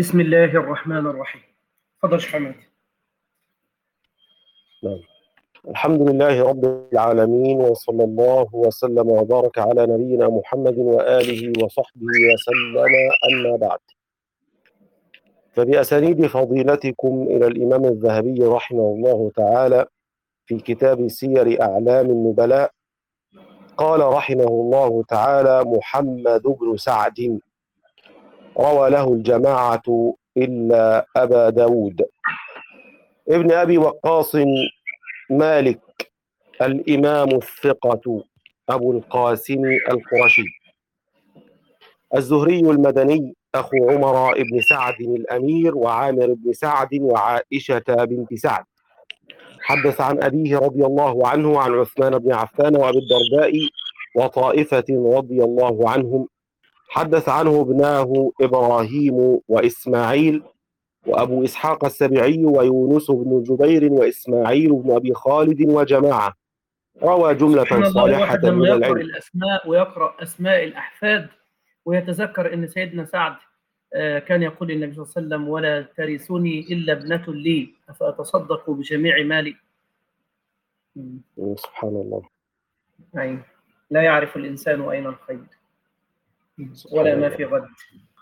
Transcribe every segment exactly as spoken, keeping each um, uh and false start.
بسم الله الرحمن الرحيم. تفضل شيخ حماد. نعم. الحمد لله رب العالمين، وصلى الله وسلم وبارك على نبينا محمد وآله وصحبه وسلم، أما بعد. فبأسانيد فضيلتكم إلى الإمام الذهبي رحمه الله تعالى في كتاب سير أعلام النبلاء، قال رحمه الله تعالى: محمد بن سعد روى له الجماعة إلا أبا داود ابن أبي وقاص مالك الإمام الثقة أبو القاسم القرشي الزهري المدني، أخو عمر بن سعد الأمير وعامر بن سعد وعائشة بنت سعد. حدث عن أبيه رضي الله عنه عن عثمان بن عفان وأبي الدرداء وطائفة رضي الله عنهم. حدث عنه ابناه إبراهيم وإسماعيل وأبو إسحاق السبيعي ويونس بن جبير وإسماعيل بن أبي خالد وجماعة. روى جملة صالحة لما من يقرأ العلم. الأسماء ويقرأ أسماء الأحفاد ويتذكر أن سيدنا سعد كان يقول للنبي صلى الله عليه وسلم: ولا ترثني إلا ابنة لي أفأتصدق بجميع مالي. سبحان الله. أي لا يعرف الإنسان أين الخير ولا ما في غد.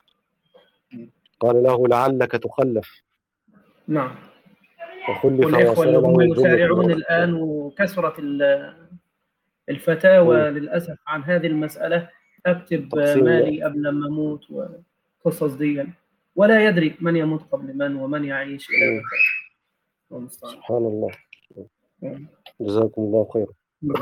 قال له: لعلك تخلف. نعم. وخلف والإخوة اللي هم وصار يسارعون الآن، وكثرة الفتاوى للأسف عن هذه المسألة: أكتب مالي قبل ما أموت وقصص دي، ولا يدري من يموت قبل من ومن يعيش إلى متى. سبحان الله. جزاكم الله خيرا.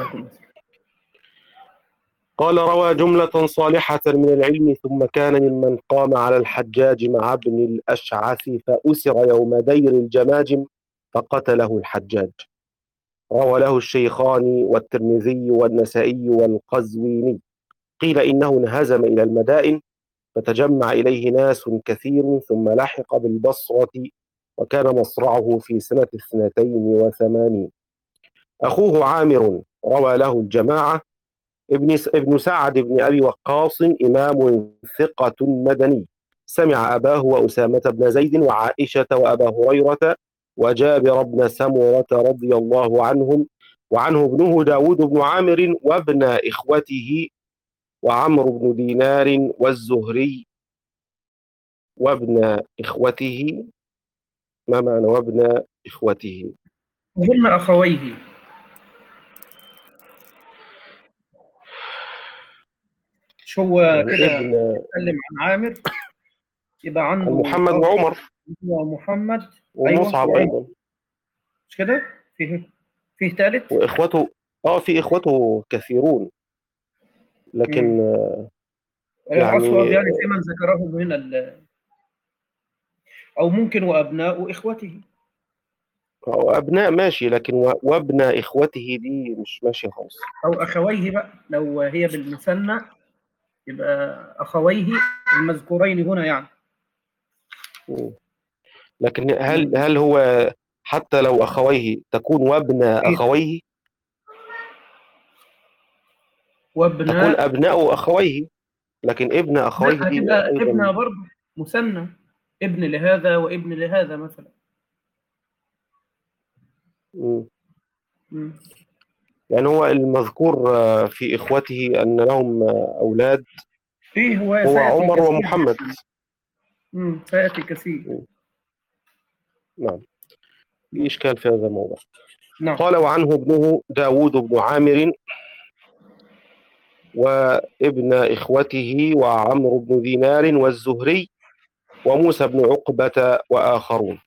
قال: روى جملة صالحة من العلم، ثم كان ممن قام على الحجاج مع ابن الأشعث فأسر يوم دير الجماجم فقتله الحجاج. روى له الشيخان والترمذي والنسائي والقزويني. قيل إنه انهزم إلى المدائن فتجمع إليه ناس كثير، ثم لحق بالبصرة، وكان مصرعه في سنة اثنتين وثمانين. أخوه عامر روى له الجماعة. ابن ابن سعد بن أبي وقاص إمام ثقة مدني، سمع أباه وأسامة بن زيد وعائشة وأبا هريرة وجابر بن سمرة رضي الله عنهم، وعنه ابنه داود بن عامر وابن إخوته وعمرو بن دينار والزهري وابن إخوته. ما معنى وابن إخوته؟ وابن أخويه. شو كده يتكلم عن عامر يبقى عنده محمد وعمر ومحمد ومصعب. أيوة. أيضا مش كده؟ فيه فيه ثالث وإخوته. آه في إخوته كثيرون، لكن مم. يعني يعني في من ذكرهم هنا ال... أو ممكن وأبناء إخوته. أو أبناء ماشي، لكن وابن إخوته دي مش ماشية خالص. أو أخويه بقى، لو هي بالمثنى يبقى أخويه المذكورين هنا يعني. مم. لكن هل هل هو حتى لو أخويه تكون وابن أخويه؟ وابن تكون أبناء أخويه، لكن ابن أخويه لا، هتبقى ابن برضه مثنى، ابن لهذا وابن لهذا مثلا. مم. مم. يعني هو المذكور في إخوته أن لهم أولاد فيه هو, هو عمر ومحمد. امم سيأتي كثير. نعم، في إشكال في هذا الموضوع. نعم. قال: وعنه ابنه داود بن عامر وابن إخوته وعمرو بن دينار والزهري وموسى بن عقبة وآخرون.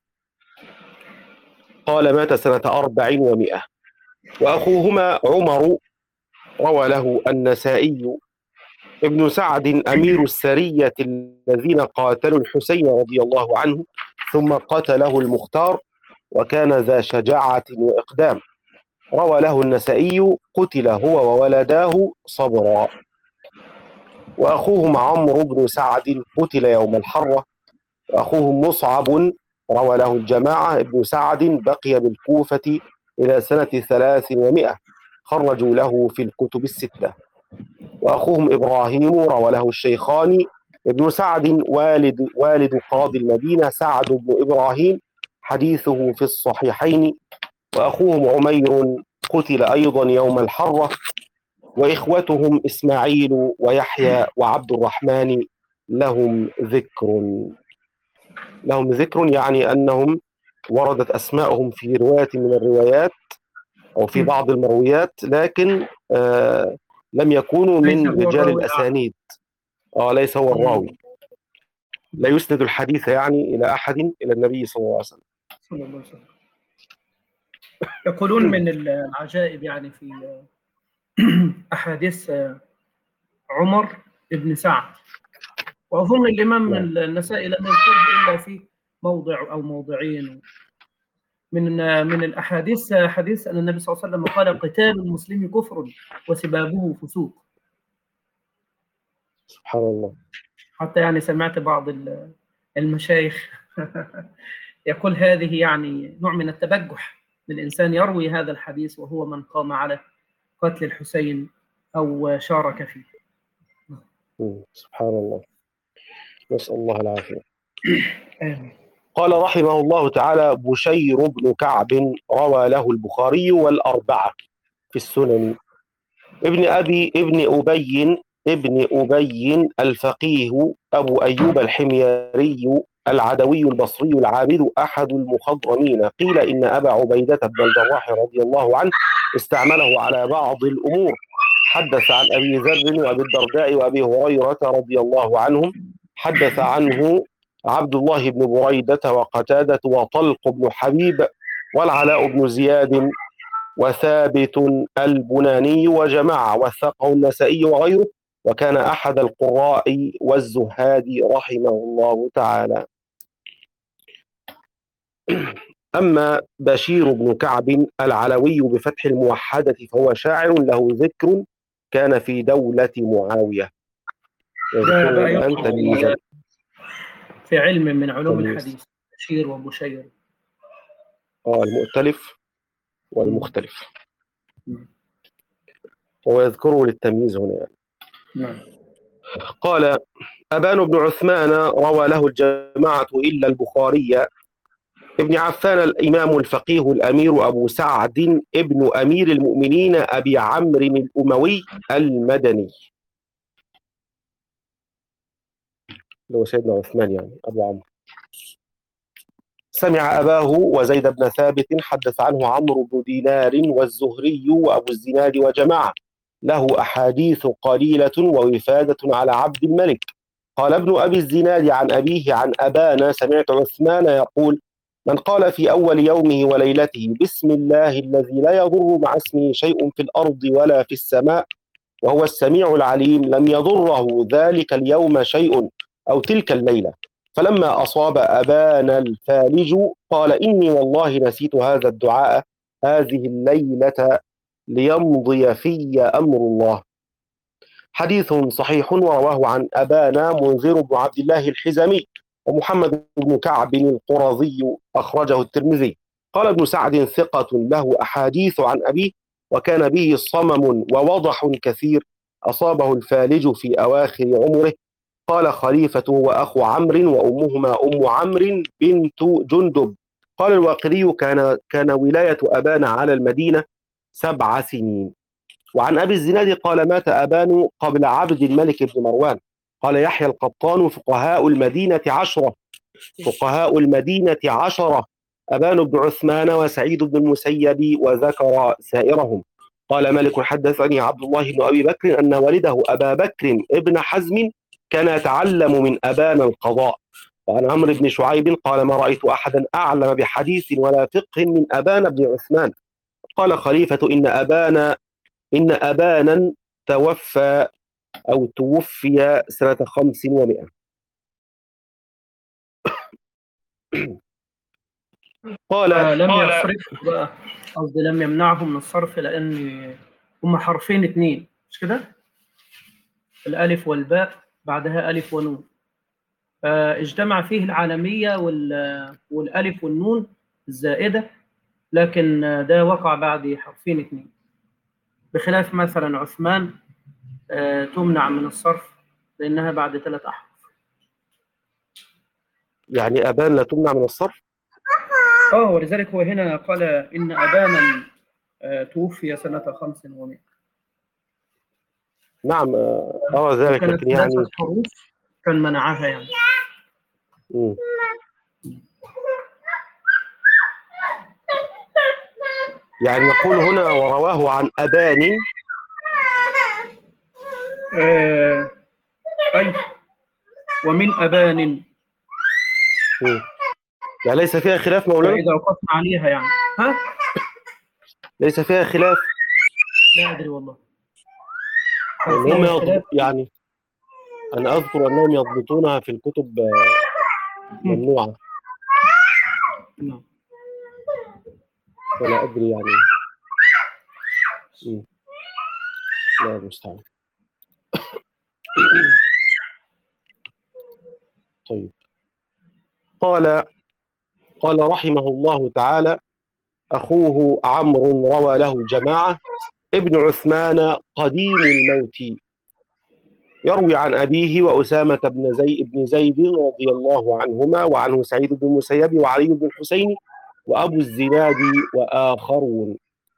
قال: مات سنة أربع ومئة. وأخوهما عمر روى له النسائي. ابن سعد أمير السرية الذين قاتلوا الحسين رضي الله عنه ثم قتله المختار، وكان ذا شجاعة وإقدام. روى له النسائي: قتل هو وولداه صبرا. وأخوهم عمرو بن سعد قتل يوم الحرة. وأخوهم مصعب روى له الجماعة. ابن سعد بقي بالكوفة إلى سنة ثلاث ومئة، خرجوا له في الكتب الستة. وأخوهم إبراهيم روى له الشيخان. ابن سعد والد والد قاضي المدينة سعد بن إبراهيم، حديثه في الصحيحين. وأخوهم عمير قتل أيضا يوم الحرة. وإخوتهم إسماعيل ويحيى وعبد الرحمن لهم ذكر. لهم ذكر يعني أنهم وردت أسماءهم في رواية من الروايات أو في بعض المرويات، لكن آه لم يكونوا من رجال الأسانيد. آه ليس هو الراوي، لا يسند الحديث يعني إلى أحد إلى النبي صلى الله عليه وسلم. صلى الله عليه وسلم. يقولون من العجائب يعني في أحاديث عمر بن سعد، وأظن الإمام النسائي لم يذكره إلا في موضع أو موضعين من من الأحاديث. حديث أن النبي صلى الله عليه وسلم قال: قتال المسلم كفر وسبابه فسوق. سبحان الله. حتى يعني سمعت بعض المشايخ يقول هذه يعني نوع من التبجح للإنسان يروي هذا الحديث وهو من قام على قتل الحسين أو شارك فيه. سبحان الله، نسأل الله العافية. قال رحمه الله تعالى: بشير بن كعب روى له البخاري والأربعة في السنن. ابن أبي ابن أبي ابن أبي الفقيه أبو أيوب الحميري العدوي البصري العابد أحد المخضرمين. قيل إن أبا عبيدة بن الجراح رضي الله عنه استعمله على بعض الأمور. حدث عن أبي ذر وأبي الدرداء وأبي هريرة رضي الله عنهم. حدث عنه عبد الله بن بريدة وقتادة وطلق بن حبيب والعلاء بن زياد وثابت البناني وجماعة، وثقه النسائي وغيره، وكان أحد القراء والزهاد رحمه الله تعالى. أما بشير بن كعب العلوي بفتح الموحدة فهو شاعر له ذكر، كان في دولة معاوية. أنت في علم من علوم الحديث بشير وبشير. آه المؤتلف والمختلف، ويذكره للتمييز هنا يعني. نعم. قال: أبان بن عثمان روى له الجماعة إلا البخاري. ابن عفان الإمام الفقيه الأمير أبو سعد ابن أمير المؤمنين أبي عمرو الأموي المدني، اللي هو سيدنا عثمان يعني أبو عمرو. سمع أباه وزيد بن ثابت حدث عنه عمرو بن دينار والزهري وأبو الزناد وجماعة، له أحاديث قليلة ووفادة على عبد الملك. قال ابن أبي الزناد عن أبيه عن أبانا: سمعت عثمان يقول: من قال في أول يومه وليلته بسم الله الذي لا يضر مع اسمه شيء في الأرض ولا في السماء وهو السميع العليم لم يضره ذلك اليوم شيء أو تلك الليلة. فلما أصاب أبانا الفالج قال: إني والله نسيت هذا الدعاء هذه الليلة ليمضي في أمر الله. حديث صحيح، ورواه عن أبانا منذر بن عبد الله الحزمي ومحمد بن كعب القرظي، أخرجه الترمذي. قال ابن سعد: ثقة له أحاديث عن أبيه، وكان به صمم ووضح كثير، أصابه الفالج في أواخر عمره. قال خليفة وأخو عمرو وأمهما أم عمرو بنت جندب. قال الواقدي: كان كان ولاية أبان على المدينة سبع سنين. وعن أبي الزناد قال: مات أبان قبل عبد الملك بن مروان. قال يحيى القطان: فقهاء المدينة عشرة فقهاء المدينة عشرة أبان بن عثمان وسعيد بن المسيب، وذكر سائرهم. قال مالك: حدثني عبد الله بن أبي بكر أن والده أبا بكر ابن حزم كان يتعلم من أبان القضاء. وعن عمرو بن شعيب قال: ما رأيت أحدا أعلم بحديث ولا فقه من أبان بن عثمان. قال خليفة: إن أبانا إن أبانا توفى أو توفي سنة خمس ومئة. قال آه لم يصرف بقى، قصدي لم يمنعهم من الصرف، لأن هم حرفين اتنين، مش كده؟ الألف والباء بعدها ألف ونون، فاجتمع فيه العالمية والألف والنون الزائدة، لكن ده وقع بعد حرفين اتنين، بخلاف مثلا عثمان آه تمنع من الصرف لأنها بعد ثلاث أحرف. يعني أبان لا تمنع من الصرف. اه ولذلك هو هنا قال إن أبانا آه توفي سنة خمس ومئة. نعم اه ذلك، وكانت لكن ثلاثة يعني حروف كان منعها يعني. مم. يعني نقول هنا ورواه عن أبان. آه أي ومن أبان. مم. يعني ليس فيها خلاف مولانا؟ إذا وقفنا عليها يعني ها؟ ليس فيها خلاف؟ لا أدري والله. يعني هم يضب... خلاف. يعني أنا أذكر أنهم يضبطونها في الكتب ممنوعة. نعم. ولا أدري يعني. مم. لا المستعان. طيب. قال قال رحمه الله تعالى: أخوه عمرو روى له جماعة ابن عثمان قديم الموت، يروي عن أبيه وأسامة بن زيد بن زيد رضي الله عنهما، وعنه سعيد بن المسيب وعلي بن الحسين وأبو الزناد وآخرون.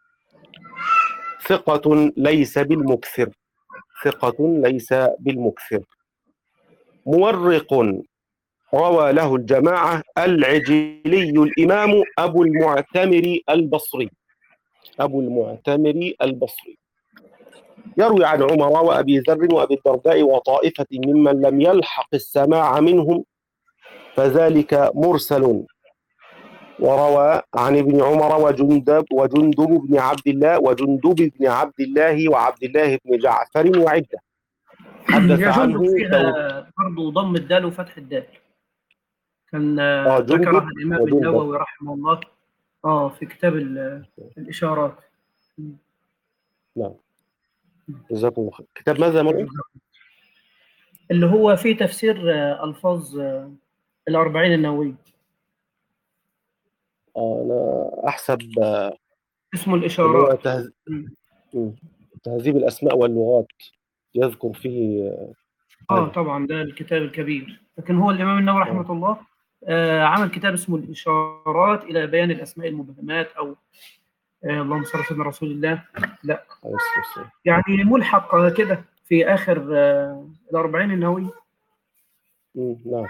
ثقة ليس بالمكثر، ثقة ليس بالمكثر. مورق روى له الجماعة العجلي الإمام أبو المعتمر البصري، أبو المعتمر البصري، يروي عن عمر وأبي ذر وأبي الدرداء وطائفة ممن لم يلحق السماع منهم، فذلك مرسل. وروى عن ابن عمر وجندب وجندب بن عبد الله وجندب بن عبد الله وعبد الله بن جعفر وعدة. حدث يا عنه جندب فيها برضه ضم الدال وفتح الدال. كان آه ذكرها جندب الإمام وجندب. النووي رحمه الله اه في كتاب الإشارات. نعم جزاكم الله خير. كتاب ماذا مرة؟ اللي هو فيه تفسير ألفاظ الأربعين النووية. آه أنا أحسب اسمه اللي الإشارات. هو تهز... تهذيب الأسماء واللغات، يذكر فيه اه طبعا ده الكتاب الكبير، لكن هو الإمام النووي رحمه آه. الله آه عمل كتاب اسمه الإشارات إلى بيان الأسماء المبهمات، أو آه اللهم صل على سيدنا رسول الله. لا يعني ملحق كده في آخر آه الأربعين النووي. نعم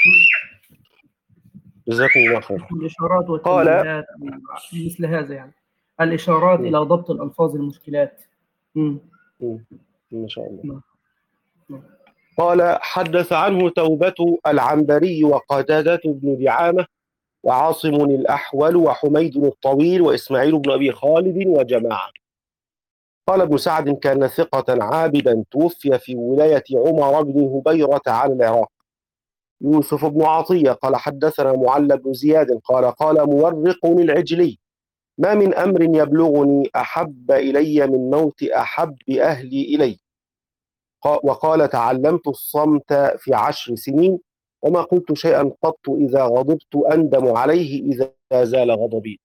جزاكم الله خير. الإشارات والتنبيهات مثل هذا يعني، الإشارات م. إلى ضبط الألفاظ المشكلات. م. م. ما شاء الله. م. م. قال: حدث عنه توبة العنبري وقتادة بن دعامة وعاصم الأحول وحميد الطويل وإسماعيل بن أبي خالد وجماعة. قال ابن سعد: كان ثقة عابدا توفي في ولاية عمر بن هبيرة على العراق. يوسف بن عطية قال: حدثنا معل بن زياد قال: قال مورق العجلي: ما من أمر يبلغني أحب إلي من موت أحب أهلي إلي. وقال: تعلمت الصمت في عشر سنين، وما قلت شيئا قط إذا غضبت أندم عليه إذا زال غضبي.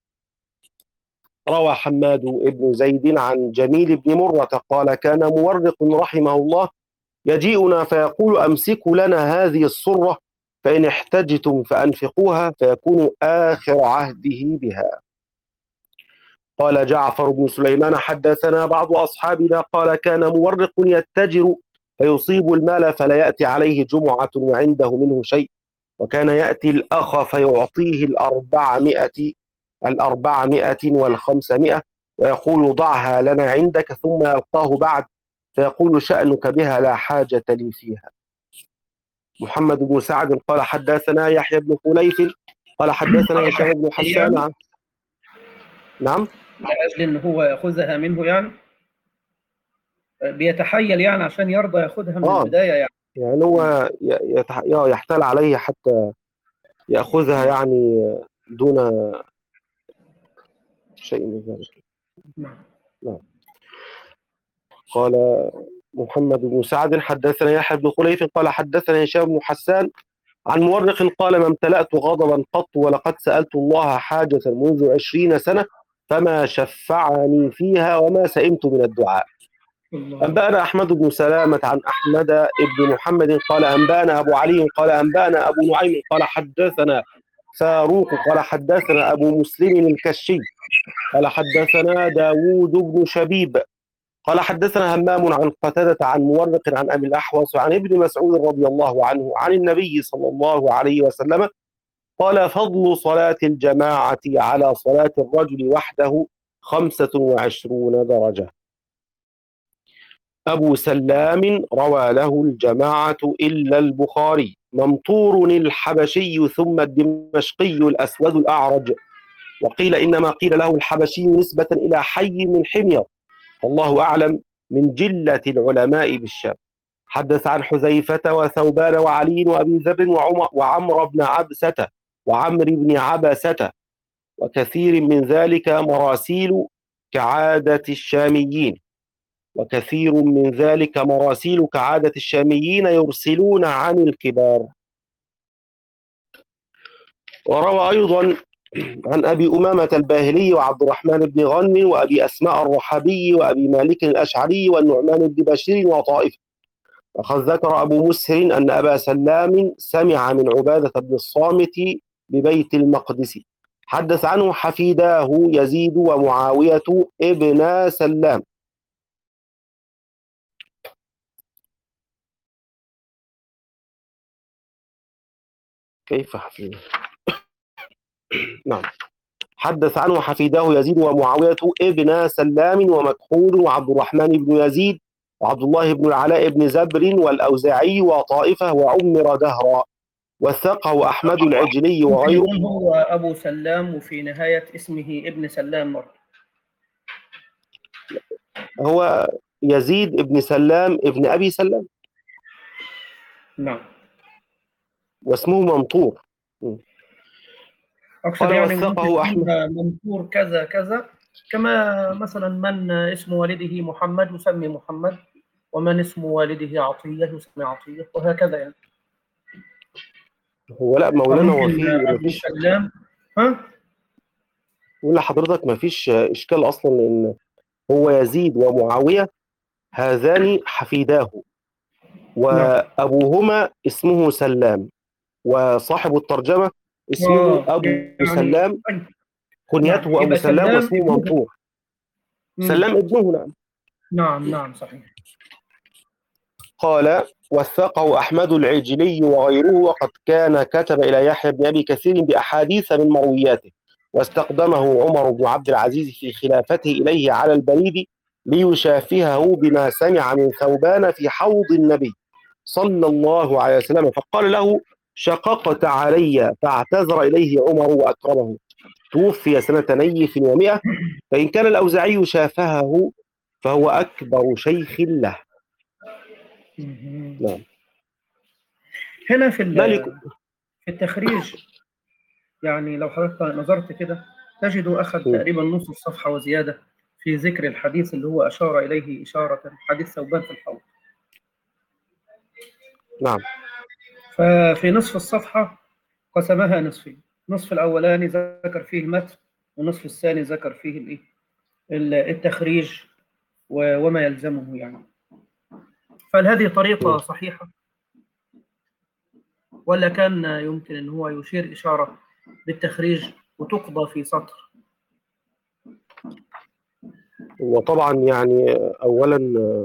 روى حماد بن زيد عن جميل بن مرة قال: كان مورق رحمه الله يجيئنا فيقول: أمسكوا لنا هذه الصرة، فإن احتجتم فأنفقوها، فيكون آخر عهده بها. قال جعفر بن سليمان: حدثنا بعض أصحابنا قال: كان مورق يتجر فيصيب المال فلا يأتي عليه جمعة وعنده منه شيء، وكان يأتي الأخ فيعطيه الأربعمائة الأربعمائة والخمسمائة ويقول: ضعها لنا عندك، ثم يلقاه بعد فيقول: شأنك بها لا حاجة لي فيها. محمد بن سعد قال: حدثنا يحيى بن خليف قال: حدثنا هشام بن حسان عن نعم لأجل إن هو يأخذها منه يعني، بيتحيل يعني عشان يرضى يأخذها من آه. البداية يعني يعني هو يتح... يحتال عليه حتى يأخذها يعني دون شيء من ذلك. نعم. نعم. قال محمد بن سعد: حدثنا يحيى بن خليف قال: حدثنا هشام بن حسان عن مورق قال: ما امتلأت غضبا قط، ولقد سألت الله حاجة منذ عشرين سنة فما شفعني فيها وما سئمت من الدعاء. أنبأنا أحمد بن سلامة عن أحمد بن محمد قال أنبأنا أبو علي قال أنبأنا أبو نعيم قال حدثنا فاروق قال حدثنا أبو مسلم الكشي قال حدثنا داود بن شبيب قال حدثنا همام عن قتادة عن مورق عن أبي الأحوص عن ابن مسعود رضي الله عنه عن النبي صلى الله عليه وسلم قال فضل صلاة الجماعة على صلاة الرجل وحده خمسة وعشرون درجة. أبو سلام روى له الجماعة إلا البخاري. ممطور الحبشي ثم الدمشقي الأسود الأعرج، وقيل إنما قيل له الحبشي نسبة إلى حي من حمير، والله أعلم، من جلة العلماء بالشام. حدث عن حذيفة وثوبان وعلي وأبي ذر وعمر بن عبسة وعمر بن عبسة وكثير من ذلك مراسيل كعادة الشاميين وكثير من ذلك مراسيل كعادة الشاميين يرسلون عن الكبار. وروى أيضا عن أبي أمامة الباهلي وعبد الرحمن بن غنم وأبي أسماء الرحبي وأبي مالك الأشعري والنعمان بن بشير وطائفة. وقد ذكر أبو مسهر أن أبا سلام سمع من عبادة بن الصامت ببيت المقدس. حدث عنه حفيداه يزيد ومعاوية ابن سلام. كيف حفيده؟ نعم. حدث عنه حفيداه يزيد ومعاوية ابن سلام ومكحول وعبد الرحمن بن يزيد وعبد الله بن العلاء بن زبر والأوزاعي وطائفة وعمر دهرا. وثقه أحمد العجلي وغيره. هو أبو سلام وفي نهاية اسمه ابن سلام مرة. هو يزيد ابن سلام ابن أبي سلام. نعم. واسمه ممطور. أقصد يعني وثقه أحمد ممطور كذا كذا، كما مثلا من اسم والده محمد يسمي محمد، ومن اسم والده عطية يسمي عطية، وهكذا يعني. هو لا مولانا هو في أبو سلام ها؟ ولا حضرتك ما فيش إشكال أصلا، لأن هو يزيد ومعاوية هذان حفيداه، وأبوهما اسمه سلام، وصاحب الترجمة اسمه أبو يعني سلام، كنيته نعم. أبو سلام واسمه ممطور. سلام ابنه. نعم نعم نعم صحيح. قال وثقه أحمد العجلي وغيره، وقد كان كتب إلى يحيى بن أبي كثير بأحاديث من مروياته، واستقدمه عمر بن عبد العزيز في خلافته إليه على البريد ليشافهه بما سمع من ثوبان في حوض النبي صلى الله عليه وسلم، فقال له شققت علي، فاعتذر إليه عمر وأكرمه. توفي سنة نيف ومئة، فإن كان الأوزاعي شافهه فهو أكبر شيخ له. نعم. هنا في في التخريج يعني لو حضرتك نظرت كده تجد أخذ تقريبا نص الصفحة وزيادة في ذكر الحديث اللي هو أشار إليه إشارة، حديث ثوبان في الحوض. نعم. ففي نصف الصفحة قسمها نصفين، النصف الأولاني ذكر فيه المتن، والنصف الثاني ذكر فيه الإيه؟ التخريج وما يلزمه يعني. فهل هذه طريقة صحيحة؟ ولا كان يمكن أن هو يشير إشارة بالتخريج وتقضى في سطر؟ وطبعا يعني أولا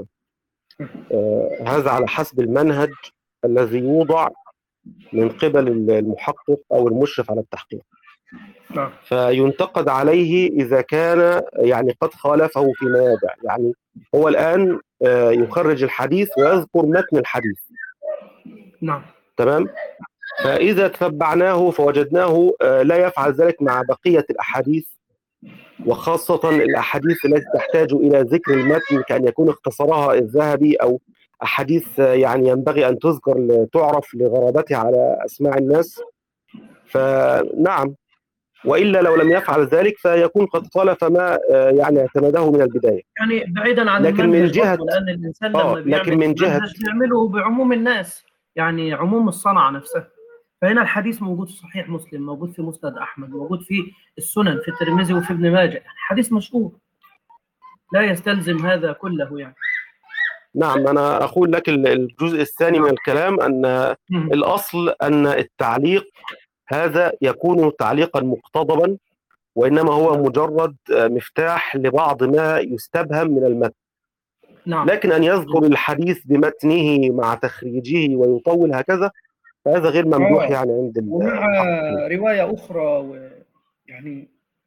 آه هذا على حسب المنهج الذي يوضع من قبل المحقق أو المشرف على التحقيق. نعم. فينتقد عليه إذا كان يعني قد خالفه في مواضع. يعني هو الآن آه يخرج الحديث ويذكر متن الحديث. نعم. تمام. فإذا تتبعناه فوجدناه آه لا يفعل ذلك مع بقية الأحاديث، وخاصة الأحاديث التي تحتاج إلى ذكر المتن كأن يكون اختصرها الذهبي، أو أحاديث يعني ينبغي أن تذكر تعرف لغرابتها على أسماع الناس. فنعم، وإلا لو لم يفعل ذلك فيكون قد خالف ما يعني اعتمده من البداية. يعني بعيدا عن لكن من جهة لأن الإنسان لما لكن من جهة بيعمله بعموم الناس، يعني عموم الصنعة نفسها. فهنا الحديث موجود في صحيح مسلم، موجود في مسند أحمد، موجود في السنن، في الترمذي وفي ابن ماجه، حديث مشهور لا يستلزم هذا كله يعني. نعم، أنا أقول لك الجزء الثاني من الكلام أن الأصل أن التعليق هذا يكون تعليقا مقتضبا، وإنما هو مجرد مفتاح لبعض ما يستبهم من المتن. نعم. لكن أن يذكر الحديث بمتنه مع تخريجه ويطول هكذا فهذا غير ممدوح آه. يعني عند ومع رواية أخرى ويعني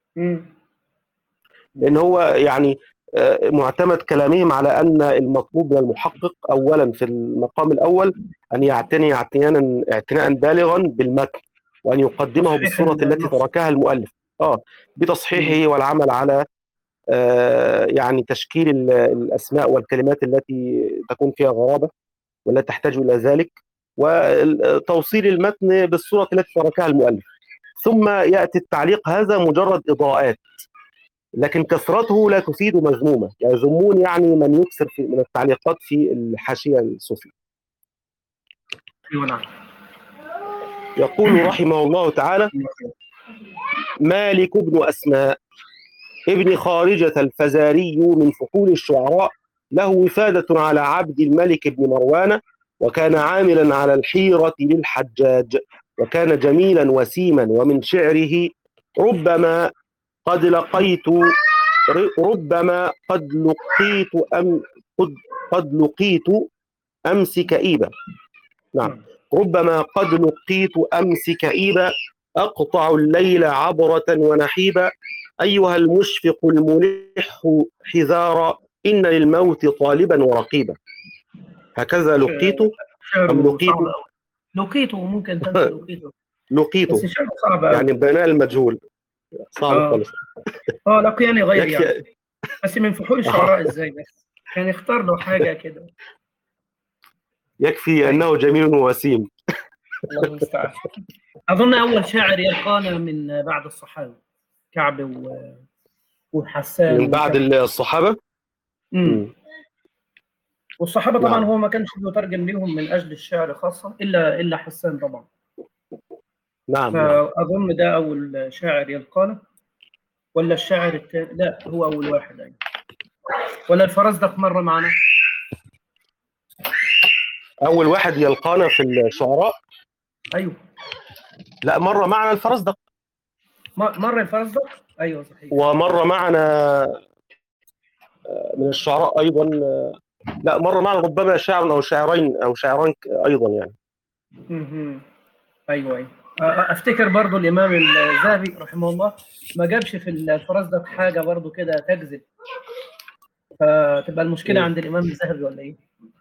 لأن هو يعني معتمد كلامهم على أن المطلوب من المحقق أولا في المقام الأول أن يعتني اعتناء اعتناء بالغا بالمتن، وأن يقدمه بالصورة التي تركها المؤلف آه بتصحيحه والعمل على آه يعني تشكيل الأسماء والكلمات التي تكون فيها غرابة ولا تحتاج إلى ذلك، وتوصيل المتن بالصورة التي تركها المؤلف. ثم يأتي التعليق، هذا مجرد إضاءات، لكن كثرته لا تفيد مذمومة. يذمون يعني من يكثر من التعليقات في الحاشية الصوفية. يقول رحمه الله تعالى: مالك بن أسماء ابن خارجة الفزاري من فحول الشعراء، له وفادة على عبد الملك بن مروان، وكان عاملا على الحيرة للحجاج، وكان جميلا وسيما، ومن شعره: ربما قد لقيت ربما قد لقيت أم قد, قد لقيت أمس كئيبا. نعم، ربما قد لقيت أمس كئيبا، أقطع الليل عبرة ونحيبا، أيها المشفق الملح حذارا، إن للموت طالبا ورقيبا. هكذا لقيت أم لقيت لقيت ممكن تنسى لقيت لقيت بس شعر صعب يعني بناء المجهول صعب خالص. اه لقياني غير يعني، بس من فحول الشعراء ازاي بس كان يختار له حاجه كده. يكفي انه جميل وسيم. الله المستعان. اظن اول شاعر يلقانا من بعد الصحابه كعب و... وحسان من بعد وكعب. الصحابه امم والصحابه طبعا. نعم. هو ما كانش بيترجم لهم من اجل الشعر خاصه الا الا حسان طبعا. نعم. فاظن ده اول شاعر يلقانا، ولا الشاعر الثاني؟ لا هو اول واحد يعني. ولا الفرزدق مره معنا؟ اول واحد يلقانا في الشعراء؟ ايوه. لا، مره معنا الفرزدق. مره الفرزدق، ايوه صحيح. ومره معنا من الشعراء ايضا، لا مره معنا ربما شاعر او شاعرين او شاعران ايضا يعني. اها ايوه ايوه. افتكر برضو الامام الذهبي رحمه الله ما جابش في الفرزدق حاجه برضو كده تجذب، فتبقى المشكله عند الامام الذهبي ولا ايه؟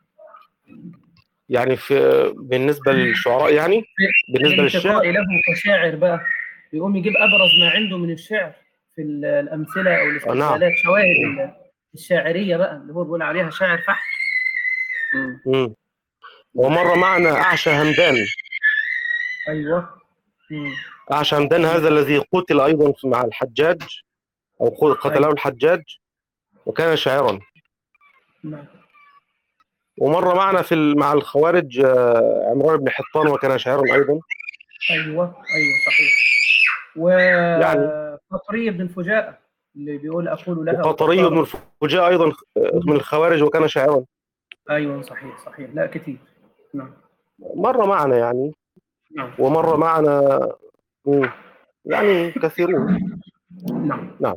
يعني في بالنسبه للشعراء يعني بالنسبه للشعر له كشاعر بقى يقوم يجيب ابرز ما عنده من الشعر في الامثله او الاستدلالات، شواهد الشاعريه بقى اللي هو بيقول عليها شاعر فحت. امم ومره معنا اعشى همدان. ايوه. مم. اعشى همدان هذا الذي قتل ايضا مع الحجاج او قتله أيوة. الحجاج، وكان شاعرا. نعم. ومره معنا في مع الخوارج عمران بن حطان، وكان شاعرا ايضا. ايوه ايوه صحيح. و يعني قطري بن الفجاء اللي بيقول اقول لها. وقطري بن الفجاء ايضا من الخوارج، وكان شاعرا. ايوه صحيح صحيح. لا كتير. نعم. مره معنا يعني. نعم. ومره معنا مم. يعني كثيرون. نعم. نعم.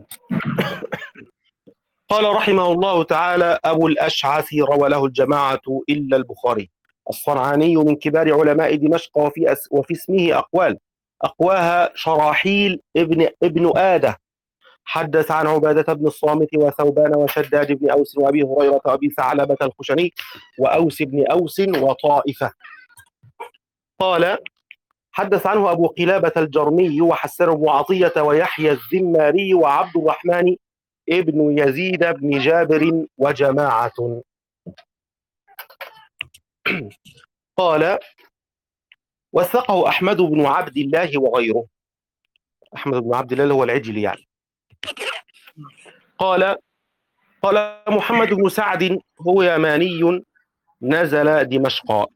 قال رحمه الله تعالى: أبو الأشعث روى له الجماعة إلا البخاري، الصنعاني من كبار علماء دمشق، وفي, أس وفي اسمه أقوال، أقواها شراحيل ابن, ابن آدة، حدث عن عبادة بن الصامت وثوبان وشداد بن أوس وأبي هريرة وأبي ثعلبة الخشني وأوس بن أوس وطائفة. قال: حدث عنه أبو قلابة الجرمي وحسن بن عطية ويحيى الذماري وعبد الرحمن ابن يزيد بن جابر وجماعة. قال: وثقه أحمد بن عبد الله وغيره. أحمد بن عبد الله هو العجلي يعني. قال قال محمد بن سعد هو يماني نزل دمشق.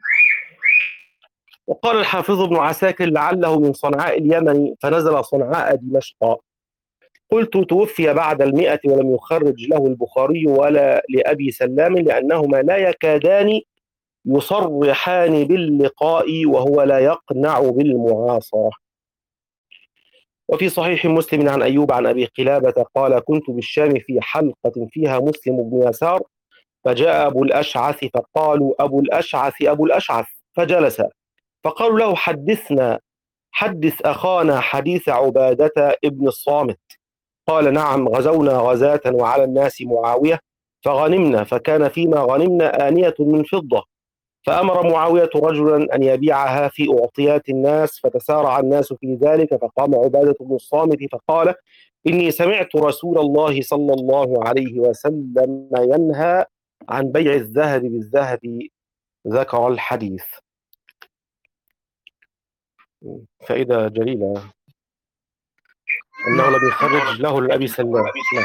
وقال الحافظ ابن عساكر لعله من صنعاء اليمن فنزل صنعاء دمشق. قلت توفي بعد المئة ولم يخرج له البخاري ولا لأبي سلام لأنهما لا يكادان يصرحان باللقاء وهو لا يقنع بالمعاصرة. وفي صحيح مسلم عن أيوب عن أبي قلابة قال كنت بالشام في حلقة فيها مسلم بن يسار فجاء أبو الأشعث فقالوا أبو الأشعث أبو الأشعث فجلس فقالوا له حدثنا حدث أخانا حديث عبادة ابن الصامت. قال نعم غزونا غزاة وعلى الناس معاوية فغنمنا فكان فيما غنمنا آنية من فضة فأمر معاوية رجلا أن يبيعها في أعطيات الناس فتسارع الناس في ذلك فقام عبادة بن الصامت فقال إني سمعت رسول الله صلى الله عليه وسلم ينهى عن بيع الذهب بالذهب ذكر الحديث. فائدة جليلة أنه لم يخرج له لأبي سلام.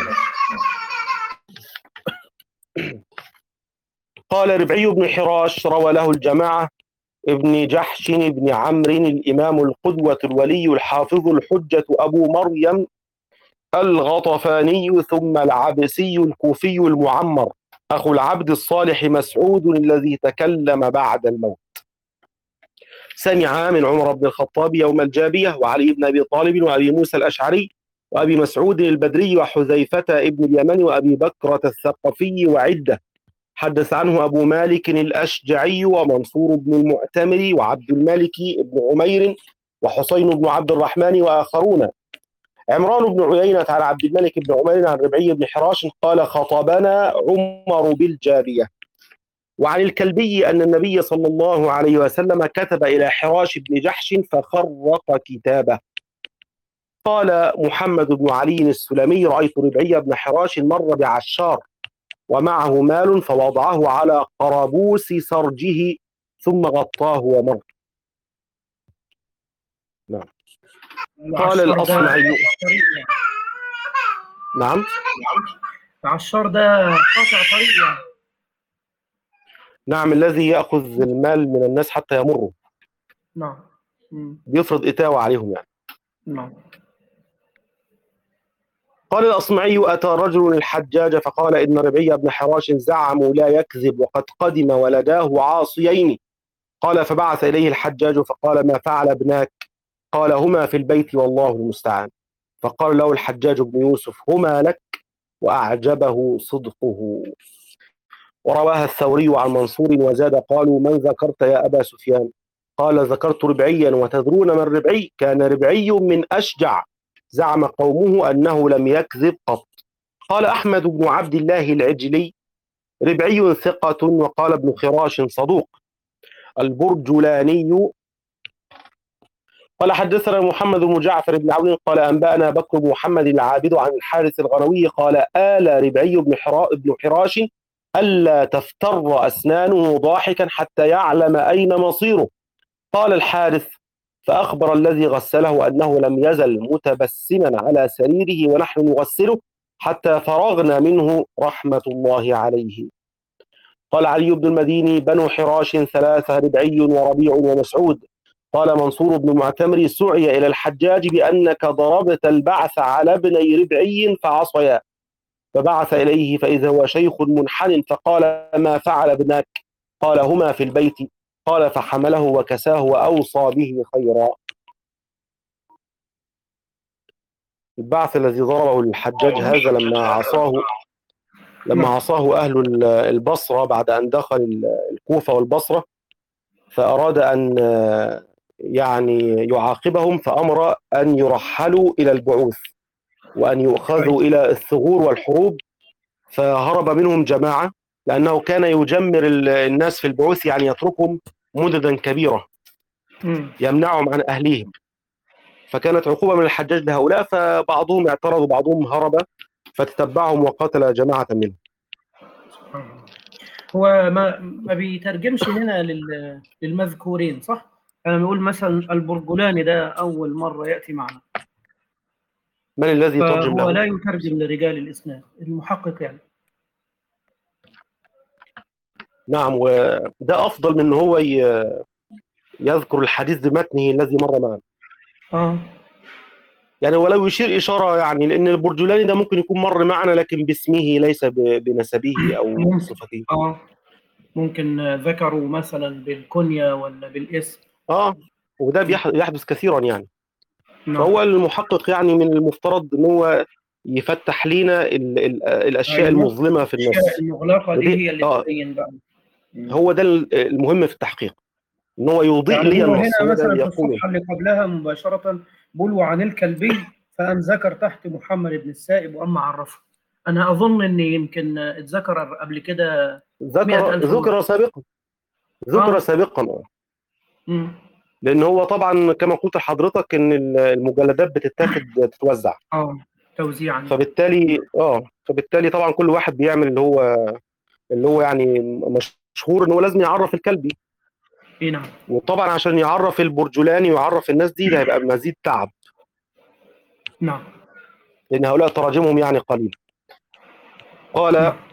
قال ربعي بن حراش روى له الجماعة ابن جحش بن عمرو الإمام القدوة الولي الحافظ الحجة أبو مريم الغطفاني ثم العبسي الكوفي المعمر أخو العبد الصالح مسعود الذي تكلم بعد الموت. سمع من عمر بن الخطاب يوم الجابية وعلي بن أبي طالب وأبي موسى الأشعري وأبي مسعود البدري وحذيفة ابن اليمن وأبي بكرة الثقفي وعدة. حدث عنه أبو مالك الأشجعي ومنصور بن المعتمر وعبد الملك بن عمير وحسين بن عبد الرحمن وآخرون. عمران بن عيينة عن عبد الملك بن عمير عن ربعي بن حراش قال خطبنا عمر بالجابية. وعن الكلبي أن النبي صلى الله عليه وسلم كتب إلى حراش بن جحش فخرق كتابه. قال محمد بن علي السلمي رأيت ربعي بن حراش مر بعشار ومعه مال فوضعه على قربوس سرجه ثم غطاه ومر. نعم. قال الأصمعي نعم عشار ده قاطع طريق يعني. نعم الذي يأخذ المال من الناس حتى يمروا. نعم. بيفرض إتاوة عليهم يعني. نعم. قال الأصمعي أتى رجل الحجاج فقال إن ربعي بن حراش زعموا لا يكذب وقد قدم ولداه عاصيين. قال فبعث إليه الحجاج فقال ما فعل ابناك؟ قال هما في البيت والله المستعان. فقال له الحجاج بن يوسف هما لك وأعجبه صدقه. ورواها الثوري عن منصور وزاد قالوا من ذكرت يا أبا سفيان؟ قال ذكرت ربعيا وتدرون من ربعي؟ كان ربعي من أشجع زعم قومه أنه لم يكذب قط. قال أحمد بن عبد الله العجلي ربعي ثقة وقال ابن خراش صدوق. البرجلاني قال حدثنا محمد بن جعفر بن عون قال أنبأنا بكر بن محمد العابد عن الحارث الغنوي قال آل ربعي بن بن حراش ألا تفتر أسنانه ضاحكا حتى يعلم أين مصيره. قال الحارث فأخبر الذي غسله أنه لم يزل متبسما على سريره ونحن نغسله حتى فرغنا منه رحمة الله عليه. قال علي بن المديني بنو حراش ثلاثة ربعي وربيع ومسعود. قال منصور بن معتمر سعي إلى الحجاج بأنك ضربت البعث على ابني ربعي فعصيا فبعث إليه فإذا هو شيخ منحن فقال ما فعل ابناك؟ قال هما في البيت. قال فحمله وكساه وأوصى به خيرا. البعث الذي ضربه الحجاج هذا لما عصاه لما عصاه أهل البصرة بعد أن دخل الكوفة والبصرة فأراد أن يعني يعاقبهم فأمر أن يرحلوا إلى البعوث وأن يؤخذوا إلى الثغور والحروب فهرب منهم جماعة لأنه كان يجمر الناس في البعوث يعني يتركهم مددا كبيرة يمنعهم عن أهليهم. فكانت عقوبة من الحجاج لهؤلاء فبعضهم اعترض وبعضهم هرب فتتبعهم وقتل جماعة منهم. هو ما ما بيترجمش هنا للمذكورين صح؟ يعني يقول مثلا البرجلاني ده أول مرة يأتي معنا. من الذي يترجم له؟ هو لا يترجم لرجال الإسناد المحقق يعني. نعم وده أفضل من هو يذكر الحديث بمتنه الذي مر معنا. آه. يعني ولو يشير إشارة، يعني لأن البرجلاني ده ممكن يكون مر معنا لكن باسمه ليس ب- بنسبه أو ممكن. بصفته. اه ممكن ذكروا مثلا بالكنية ولا بالاسم. اه وده بيح- يحدث كثيرا يعني. نعم. فهو المحقق يعني من المفترض ان هو يفتح لنا ال ال الاشياء ايوه، المظلمه في الاشياء النص. المغلقة دي ودي هي اللي اه تبين بقى. مم. هو ده ال- المهم في التحقيق، ان هو يضيء يعني لي هو النص، هنا هو ده مثلا اللي في يقول. الصفحة اللي قبلها مباشرة بيقول وعن الكلبي فأن ذكر تحت محمد بن السائب وأما عرفه. أنا أظن إن يمكن اتذكر قبل كده مئة ذكر ألف ذكر مرة. سابقا، ذكر آه. سابقا اه. مم. لان هو طبعا كما قلت لحضرتك ان ال- المجلدات بتتاخد تتوزع، آه توزيعا يعني. فبالتالي اه فبالتالي طبعا كل واحد بيعمل اللي هو اللي هو يعني مشهور ان هو لازم يعرف الكلبي. إيه نعم. وطبعا عشان يعرف البرجلاني ويعرف الناس دي ده هيبقى مزيد تعب، نعم. لان هؤلاء تراجمهم يعني قليل. قال نعم.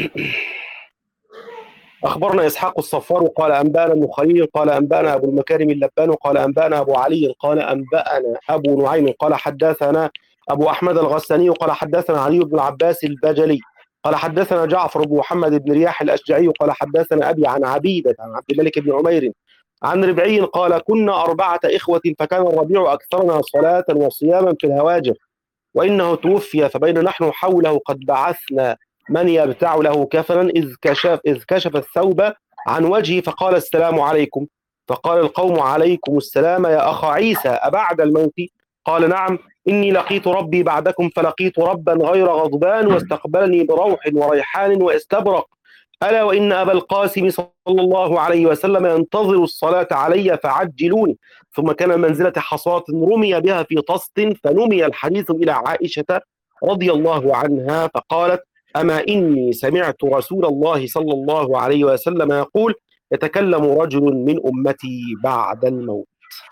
اخبرنا اسحاق الصفار قال انبانا ابن خليل قال انبانا ابو المكارم اللبان قال انبانا ابو علي قال انبانا ابو نعيم قال حدثنا ابو احمد الغساني قال حدثنا علي بن العباس البجلي قال حدثنا جعفر بن محمد بن رياح الاشجعي قال حدثنا ابي عن عبيده عن عبد الملك بن عمير عن ربعي قال كنا اربعه اخوه فكان الربيع اكثرنا صلاه وصياما في الهواجر، وإنه توفي فبين نحن حوله قد بعثنا من يبتع له كفنا إذ كشف, إذ كشف الثوب عن وجهه فقال السلام عليكم، فقال القوم عليكم السلام يا أخا عيسى أبعد الموت؟ قال نعم إني لقيت ربي بعدكم فلقيت ربا غير غضبان واستقبلني بروح وريحان واستبرق، ألا وإن أبا القاسم صلى الله عليه وسلم ينتظر الصلاة علي فعجلوني. ثم كان منزلة حصاة رمي بها في طست فنمي الحديث إلى عائشة رضي الله عنها فقالت أما إني سمعت رسول الله صلى الله عليه وسلم يقول يتكلم رجل من أمتي بعد الموت.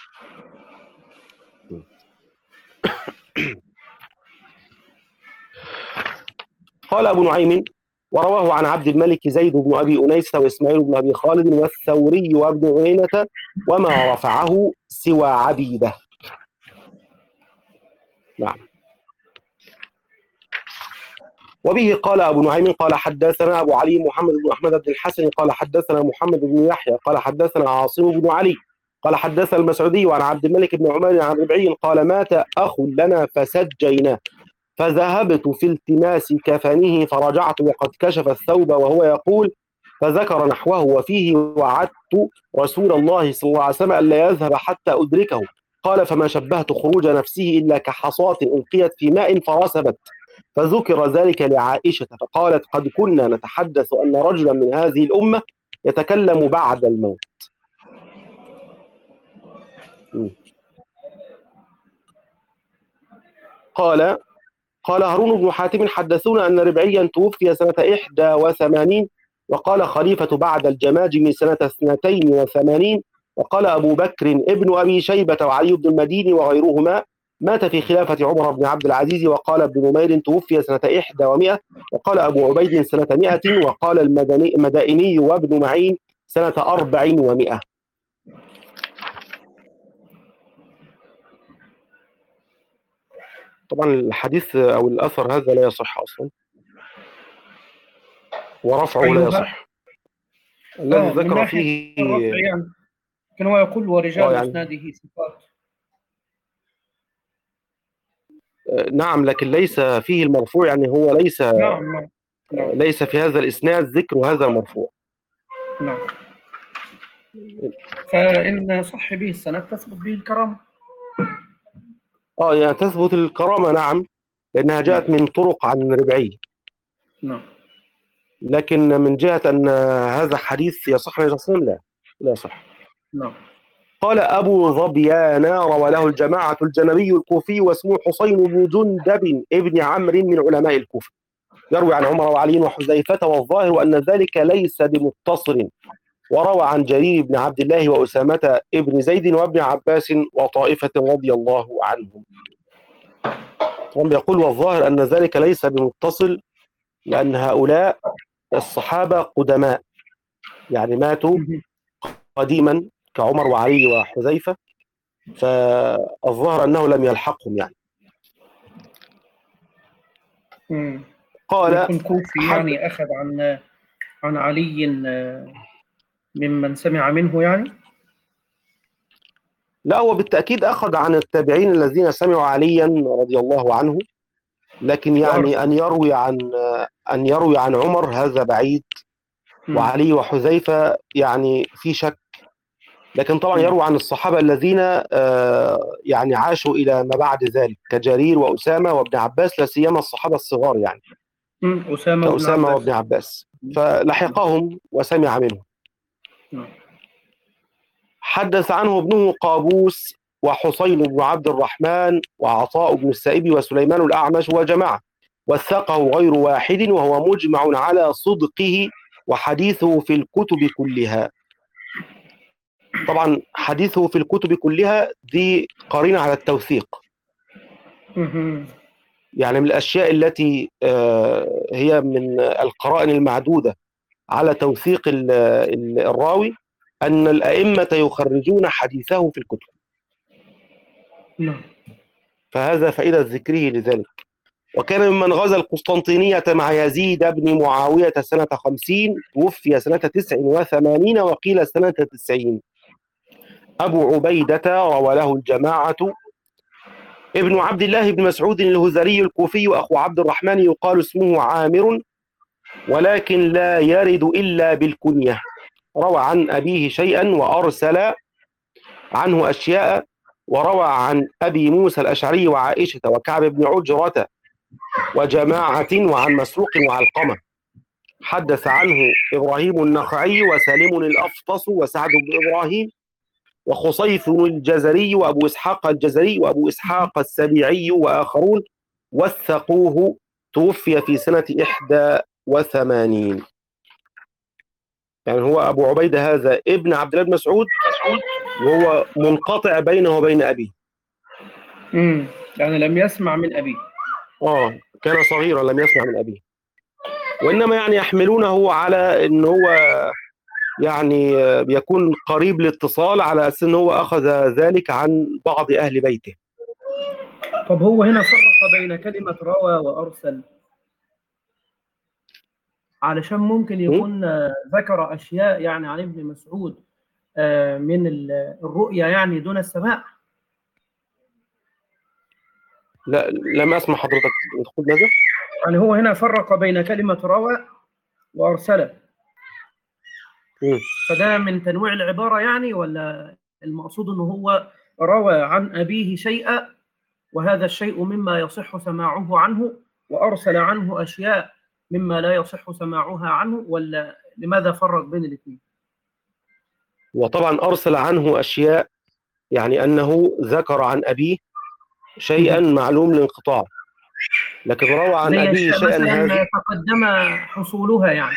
قال أبو نعيم ورواه عن عبد الملك زيد بن أبي أنيس وإسماعيل بن أبي خالد والثوري وابن عيينة وما رفعه سوى عبيده. نعم. وبه قال أبو نعيم قال حدثنا أبو علي محمد بن أحمد بن الحسن قال حدثنا محمد بن يحيى قال حدثنا عاصم بن علي قال حدثنا المسعودي عن عبد الملك بن عمر عن ربعي قال مات أخ لنا فسجيناه فذهبت في التماس كفنه فرجعت وقد كشف الثوب وهو يقول فذكر نحوه وفيه وعدت رسول الله صلى الله عليه وسلم ألا يذهب حتى أدركه، قال فما شبهت خروج نفسه إلا كحصاة ألقيت في ماء فرسبت، فذكر ذلك لعائشة فقالت قد كنا نتحدث أن رجلا من هذه الأمة يتكلم بعد الموت. قال قال هارون بن حاتم حدثونا أن ربعيا توفي سنة إحدى وثمانين وقال خليفة بعد الجماجم سنة اثنتين وثمانين، وقال أبو بكر ابن أبي شيبة وعلي بن المديني وغيرهما مات في خلافة عمر بن عبد العزيز، وقال ابن نمير توفي سنة إحدى ومائة، وقال أبو عبيد سنة مائة، وقال المدائني وابن معين سنة أربع ومائة. طبعا الحديث أو الأثر هذا لا يصح أصلا ورفعه لا أيوه. يصح. الذي آه من ذكر ناحية فيه الرفع يعني كان هو يقول ورجال اه يعني إسناده ثقات. نعم، لكن ليس فيه المرفوع، يعني هو ليس نعم. نعم. نعم. ليس في هذا الإسناد ذكر هذا المرفوع. نعم. فإن صح به السند تثبت به الكرامة. اه يعني تثبت الكرامة نعم، لأنها نعم. جاءت من طرق عن ربعي، نعم. لكن من جهة أن هذا حديث يصح عن الرسول لا لا يصح. نعم. قال أبو ظبيان روى له الجماعة الجنبي الكوفي واسمه حسين بن جندب ابن عمرو من علماء الكوفة، يروي عن عمر وعلي وحذيفة، والظاهر أن ذلك ليس بمتصل، وروى عن جرير بن عبد الله وأسامة ابن زيد وابن عباس وطائفة رضي الله عنهم. هم يقول والظاهر أن ذلك ليس بمتصل لأن هؤلاء الصحابة قدماء، يعني ماتوا قديما كعمر وعلي وحذيفة، فالظاهر أنه لم يلحقهم يعني. مم. قال يكون كوفي حد يعني أخذ عن عن علي ممن سمع منه يعني. لا، هو بالتأكيد أخذ عن التابعين الذين سمعوا عليا رضي الله عنه، لكن يعني أن يروي عن أن يروي عن عمر هذا بعيد، مم. وعلي وحذيفة يعني في شك. لكن طبعا مم. يروي عن الصحابة الذين آه، يعني عاشوا إلى ما بعد ذلك كجرير وأسامة وابن عباس، لا سيما الصحابة الصغار يعني مم. أسامة وابن كأسامة عباس. وابن عباس، فلحقهم وسمع منهم. مم. حدث عنه ابنه قابوس وحسين بن عبد الرحمن وعطاء بن السائب وسليمان الأعمش وجماعة، وثقه غير واحد، وهو مجمع على صدقه، وحديثه في الكتب كلها. طبعا حديثه في الكتب كلها دي قرينة على التوثيق، مم. يعني من الأشياء التي آه، هي من القرائن المعدودة على توثيق ال- ال- الراوي، أن الأئمة يخرجون حديثه في الكتب، نعم. فهذا فائدة ذكره لذلك. وكان ممن غزا القسطنطينية مع يزيد بن معاوية سنة خمسين، توفي سنة تسع وثمانين وقيل سنة تسعين. أبو عبيدة روى له الجماعة. ابن عبد الله بن مسعود الهذلي الكوفي أخو عبد الرحمن، يقال اسمه عامر، ولكن لا يرد إلا بالكنية. روى عن أبيه شيئا وأرسل عنه أشياء، وروى عن أبي موسى الأشعري وعائشة وكعب بن عجرة وجماعة وعن مسروق وعلقمة. حدث عنه إبراهيم النخعي وسالم الأفطس وسعد بن إبراهيم وخصيف الجزري وأبو إسحاق الجزري وأبو إسحاق السبيعي وآخرون، وثقوه. توفي في سنة إحدى وثمانين. يعني هو أبو عبيدة هذا ابن عبد الله بن مسعود، وهو منقطع بينه وبين أبيه. امم يعني لم يسمع من أبيه. آه كان صغيرا لم يسمع من أبيه، وإنما يعني يحملونه على أن هو يعني بيكون قريب الاتصال، على أساس أن هو أخذ ذلك عن بعض أهل بيته. طب هو هنا فرق بين كلمة روى وأرسل، علشان ممكن يكون ذكر أشياء يعني عن ابن مسعود من الرؤيا يعني دون السماع. لا لم أسمع حضرتك تقول ماذا؟ يعني هو هنا فرق بين كلمة روى وأرسل، فده من تنويع العبارة يعني، ولا المقصود أنه هو روى عن أبيه شيئا وهذا الشيء مما يصح سماعه عنه، وأرسل عنه أشياء مما لا يصح سماعها عنه، ولا لماذا فرق بين الاثنين؟ وطبعا أرسل عنه أشياء، يعني أنه ذكر عن أبيه شيئا معلوم الانقطاع، لكن روى عن زي أبيه شيئا مثلا هذا تقدم حصولها يعني.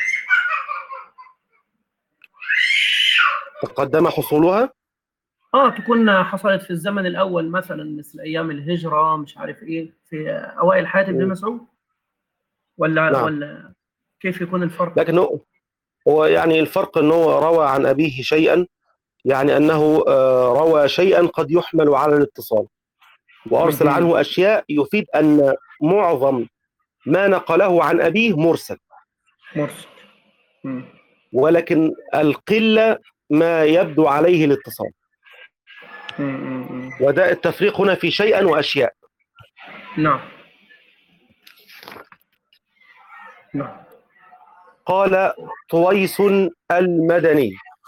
تقدم حصولها. اه تكون حصلت في الزمن الأول مثلا مثل أيام الهجرة، مش عارف إيه، في أوائل حياة ابن مسعود، ولا نعم. ولا كيف يكون الفرق؟ لكن هو هو يعني الفرق أنه روى عن أبيه شيئا، يعني أنه روى شيئا قد يحمل على الاتصال، وأرسل عنه أشياء يفيد أن معظم ما نقله عن أبيه مرسل مرسل ولكن القلة ما يبدو عليه الاتصال. وده التفريق هنا في شيئا وأشياء. نعم نعم. قال طويس المدني: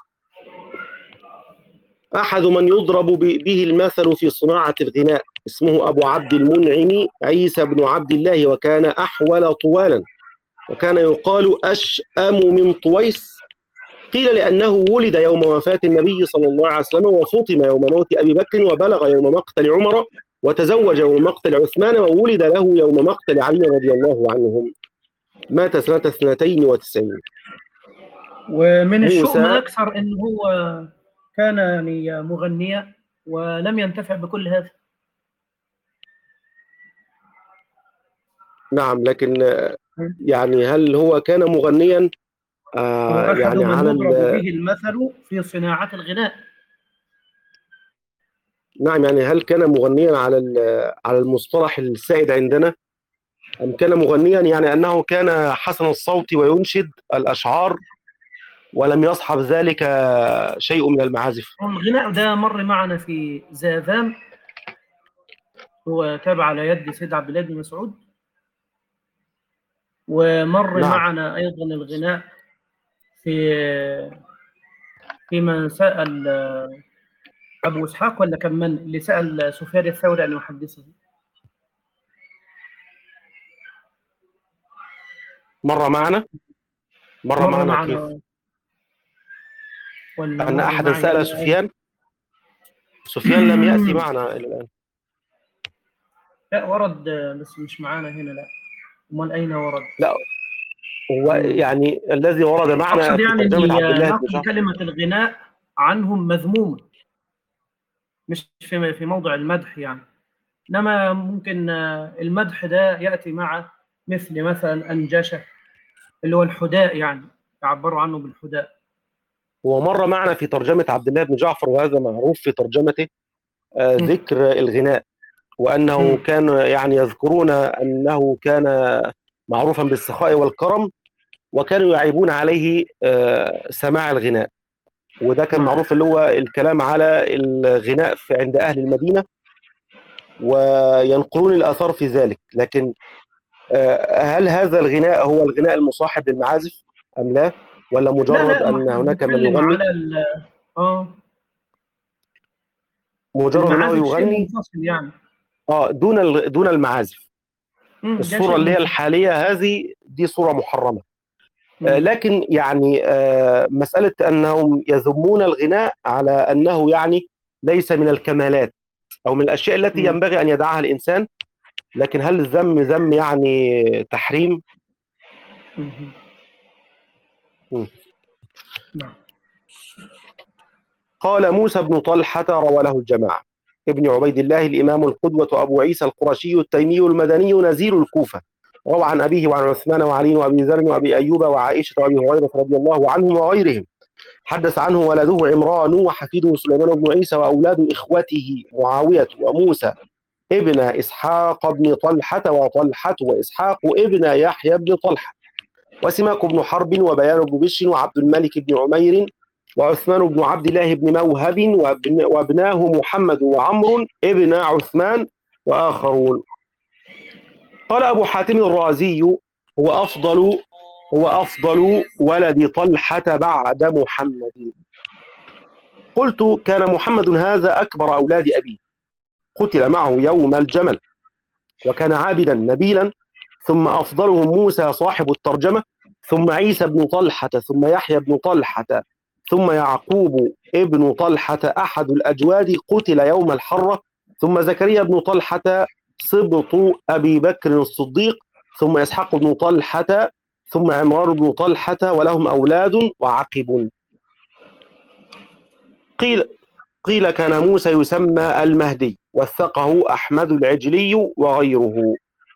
أحد من يضرب به المثل في صناعة الغناء، اسمه أبو عبد المنعم عيسى بن عبد الله، وكان أحول طوالا، وكان يقال أشأم من طويس. قيل لأنه ولد يوم وفاة النبي صلى الله عليه وسلم، وفطم يوم موت أبي بكر، وبلغ يوم مقتل عمر، وتزوج يوم مقتل عثمان، وولد له يوم مقتل علي رضي الله عنهم. مات سنة اثنتين وتسعين. ومن الشؤم أكثر أنه هو كان يعني مغنيا ولم ينتفع بكل هذا. نعم، لكن يعني هل هو كان مغنيا؟ آه يعني على يضرب به المثل في صناعة الغناء. نعم، يعني هل كان مغنيا على على المصطلح السائد عندنا؟ أم كان مغنيا، يعني أنه كان حسن الصوت وينشد الأشعار ولم يصحب ذلك شيء من المعازف. الغناء ده مر معنا في زاذان، هو تابع على يد سيد عبد الله بن مسعود. ومر نعم. معنا أيضا الغناء في فيما سأل أبو إسحاق، ولا كان من اللي سأل سفيان الثوري أن يحدثه؟ مر معنا مر, مر معنا كيف؟ معنا ولا أن مر أحدا معي سأل أنا؟ سفيان سفيان لم يأتي معنا إلى الآن. لا ورد، بس مش معانا هنا. لا، أمال أين ورد؟ لا، هو يعني الذي ورد معنا أقصد في يعني ترجمة عبد أن الله بن نقل جعفر. كلمة الغناء عنهم مذمومة، مش في في موضع المدح يعني. إنما ممكن المدح ده يأتي مع مثل مثلا أنجشة، اللي هو الحداء، يعني يعبروا عنه بالحداء. هو مر معنا في ترجمة عبد الله بن جعفر، وهذا معروف في ترجمته، آه، م. ذكر الغناء، وأنه م. كان يعني يذكرون أنه كان معروفا بالسخاء والكرم، وكانوا يعيبون عليه آه، سماع الغناء. وده كان نعم. معروف اللي هو الكلام على الغناء في عند أهل المدينة، وينقلون الآثار في ذلك. لكن آه، هل هذا الغناء هو الغناء المصاحب للمعازف أم لا؟ ولا لا مجرد لا، ما أن احنا هناك من بنتكلم يغني؟ على ال اه مجرد أنه المعازف شيء يغني منفصل يعني. اه دون ال- دون المعازف. م. ده الصورة شيء اللي هي منفصل. الحالية هذه دي صورة محرمة. آه، م. لكن يعني آه، مسألة أنهم يذمون الغناء على أنه يعني ليس من الكمالات أو من الأشياء التي م. ينبغي أن يدعها الإنسان. لكن هل الذم ذم يعني تحريم؟ م. م. نعم. قال موسى بن طلحة، روى له الجماعة، ابن عبيد الله الإمام القدوة أبو عيسى القرشي التيمي المدني نزيل الكوفة، روى عن أبيه وعن عثمان وعلي وأبي ذر وأبي أيوب وعائشة وأبي هريرة رضي الله عنهم وغيرهم. حدث عنه ولده عمران وحفيده سليمان بن عيسى وأولاد إخوته معاوية وموسى ابن إسحاق بن طلحة وطلحة وإسحاق ابن يحيى بن طلحة وسماك بن حرب وبيان بن بشر وعبد الملك بن عمير وعثمان بن عبد الله بن موهب وابن وابناه محمد وعمرو ابن عثمان وآخرون. قال أبو حاتم الرازي: هو أفضل هو أفضل ولد طلحة بعد محمد. قلت: كان محمد هذا أكبر أولاد أبي، قتل معه يوم الجمل، وكان عابدا نبيلا. ثم أفضلهم موسى صاحب الترجمة، ثم عيسى بن طلحة، ثم يحيى بن طلحة، ثم يعقوب ابن طلحة أحد الأجواد قتل يوم الحرة، ثم زكريا بن طلحة سبط أبي بكر الصديق، ثم إسحاق بن طلحة، ثم عمران بن طلحة، ولهم أولاد وعقب. قيل قيل كان موسى يسمى المهدي، وثقه أحمد العجلي وغيره.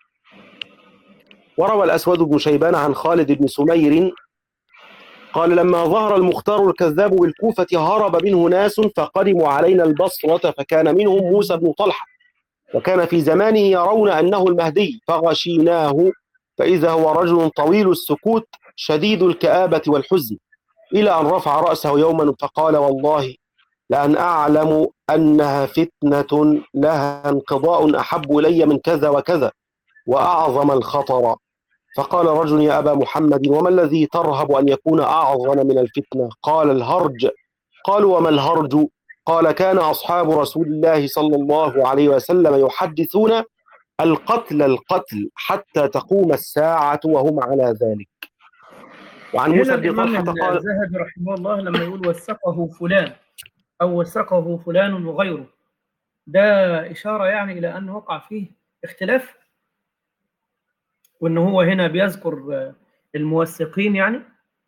وروى الأسود بن شيبان عن خالد بن سمير قال: لما ظهر المختار الكذاب بالكوفة هرب منه ناس فقدموا علينا البصرة، فكان منهم موسى بن طلحة، وكان في زمانه يرون أنه المهدي، فغشيناه فإذا هو رجل طويل السكوت شديد الكآبة والحزن، إلى أن رفع رأسه يوما فقال: والله لأن أعلم أنها فتنة لها انقضاء أحب إلي من كذا وكذا وأعظم الخطر. فقال رجل: يا أبا محمد، وما الذي ترهب أن يكون أعظم من الفتنة؟ قال: الهرج. قالوا: وما الهرج؟ قال: كان أصحاب رسول الله صلى الله عليه وسلم يحدثون القتل القتل حتى تقوم الساعة وهم على ذلك. وعن هنا موسى بن الإمام طلحة قال: الذهبي رحمه الله لما يقول وثقه فلان أو وثقه فلان وغيره، ده إشارة يعني إلى أن وقع فيه اختلاف، وأن هو هنا بيذكر الموثقين يعني.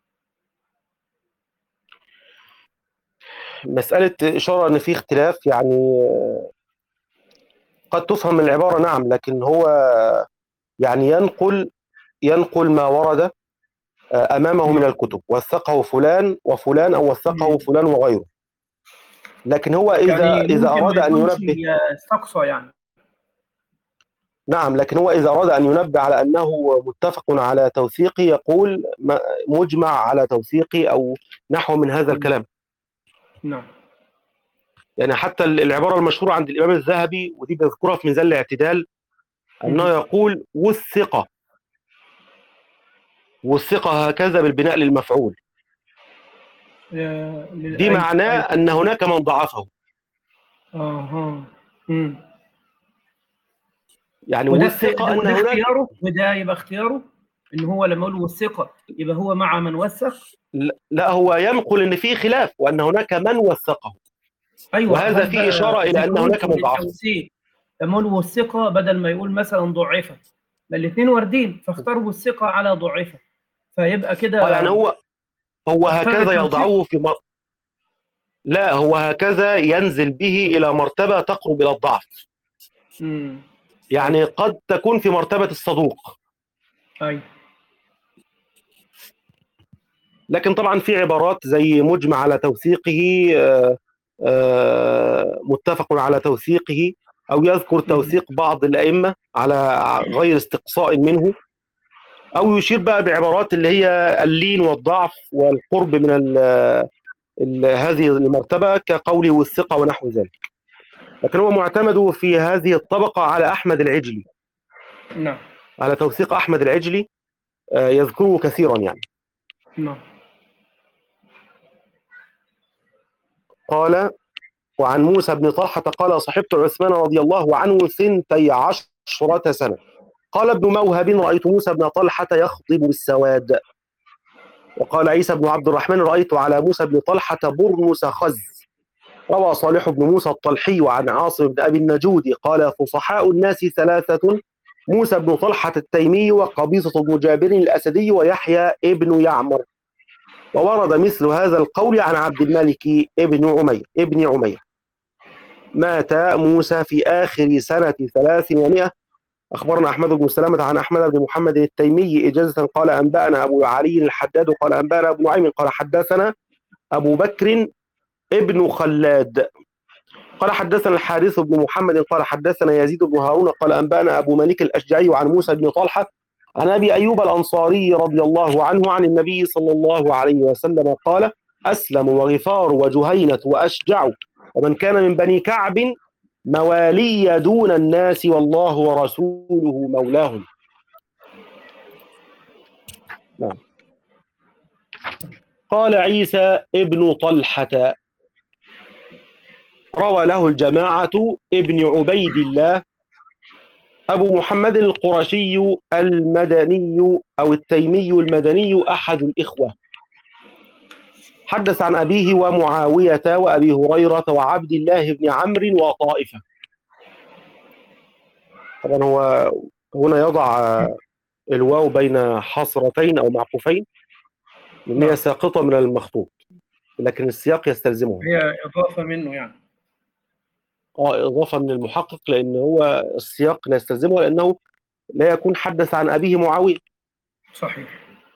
مسألة إشارة أن في اختلاف، يعني قد تفهم من العبارة، نعم، لكن هو يعني ينقل ينقل ما ورد أمامه من الكتب، وثقه فلان وفلان أو وثقه فلان وغيره. لكن هو إذا يعني إذا ممكن ما أراد أن يكونش ينبه، استقصى يعني. نعم، لكن هو إذا أراد أن ينبه على أنه متفق على توثيقه يقول مجمع على توثيقه أو نحو من هذا الكلام. نعم. يعني حتى العبارة المشهورة عند الإمام الذهبي ودي بذكرها في ميزان الاعتدال أنه يقول والثقة، والثقة هكذا بالبناء للمفعول، دي معناه أن هناك من ضعفه. اها يعني والثقة أن هناك، اختياره، وده يبقى اختياره ان هو لما يقول والثقة يبقى هو مع من وثق. لا، هو ينقل ان في خلاف وان هناك من وثقه. ايوه، وهذا فيه اشاره الى ان هناك من ضعفه. لما يقول والثقة بدل ما يقول مثلا ضعفة، الاثنين واردين فاختاروا الثقة على ضعفة، فيبقى كده يعني هو هو هكذا يضعه في مر... لا، هو هكذا ينزل به الى مرتبه تقرب الى الضعف. امم يعني قد تكون في مرتبه الصدوق. ايوه. لكن طبعا في عبارات زي مجمع على توثيقه، آآ آآ متفق على توثيقه، او يذكر توثيق بعض الائمه على غير استقصاء منه، او يشير بقى بعبارات اللي هي اللين والضعف والقرب من ال ال هذه المرتبه كقوله والثقه ونحو ذلك. لكن هو معتمد في هذه الطبقه على احمد العجلي. نعم. على توثيق احمد العجلي يذكره كثيرا يعني. نعم. قال وعن موسى بن طلحة قال صحبت عثمان رضي الله عنه ثنتي عشرة سنة. قال ابن موهب رأيت موسى بن طلحة يخطب بالسواد. وقال عيسى بن عبد الرحمن رأيت على موسى بن طلحة برنس خز. روى صالح بن موسى الطلحي عن عاصم بن أبي النجود قال فصحاء الناس ثلاثة: موسى بن طلحة التيمي وقبيصة بن جابر الأسدي ويحيى ابن يعمر. وورد مثل هذا القول عن عبد الملك ابن عمير ابن عمير. مات موسى في آخر سنة ثلاث ومائة. أخبرنا أحمد بن سلامة عن أحمد بن محمد التيمي إجازة قال أنبأنا أبو علي الحداد قال أنبأنا أبو نعيم قال حدثنا أبو بكر ابن خلاد قال حدثنا الحارث بن محمد قال حدثنا يزيد بن هارون قال أنبأنا أبو مالك الأشجعي عن موسى بن طلحة عن أبي أيوب الأنصاري رضي الله عنه عن النبي صلى الله عليه وسلم قال أسلم وغفار وجهينة وأشجع ومن كان من بني كعب موالي دون الناس والله ورسوله مولاهم. نعم. قال عيسى ابن طلحة روى له الجماعة ابن عبيد الله أبو محمد القرشي المدني أو التيمي المدني أحد الإخوة. حدث عن أبيه ومعاوية وأبي هريرة وعبد الله بن عمرو وطائفة. طبعا هو هنا يضع الواو بين حصرتين أو معقوفين لأن هي ساقطة من المخطوط، لكن السياق يستلزمها. هي إضافة منه يعني. اه إضافة من المحقق لأن هو السياق لا يستلزمه لأنه لا يكون حدث عن أبيه معاوية. صحيح.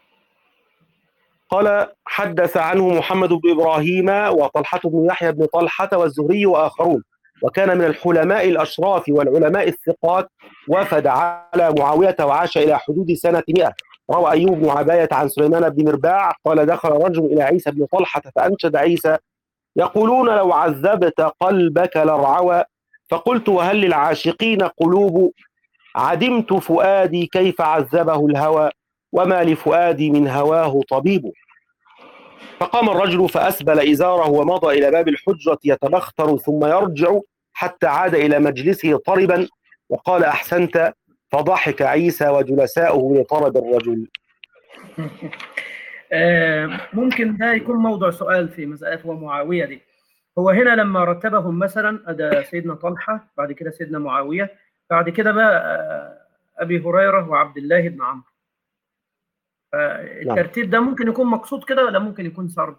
قال حدث عنه محمد بن إبراهيم وطلحة بن يحيى بن طلحة والزهري وآخرون، وكان من الحلماء الأشراف والعلماء الثقات، وفد على معاوية وعاش إلى حدود سنة مئة. روى أيوب بن عباية عن سليمان بن مرباع قال دخل رجل إلى عيسى بن طلحة فأنشد عيسى يقولون لو عذبت قلبك لرعوى، فقلت وهل للعاشقين قلوب، عدمت فؤادي كيف عذبه الهوى، وما لفؤادي من هواه طبيب. فقام الرجل فأسبل إزاره ومضى إلى باب الحجرة يتبختر ثم يرجع حتى عاد إلى مجلسه طربا وقال أحسنت، فضحك عيسى وجلساؤه لطرب الرجل. ممكن ده يكون موضوع سؤال في مسألة ومعاوية دي. هو هنا لما رتبهم مثلا أدى سيدنا طلحة، بعد كده سيدنا معاوية، بعد كده بقى أبي هريرة وعبد الله بن عمرو. الترتيب ده ممكن يكون مقصود كده ولا ممكن يكون سرد؟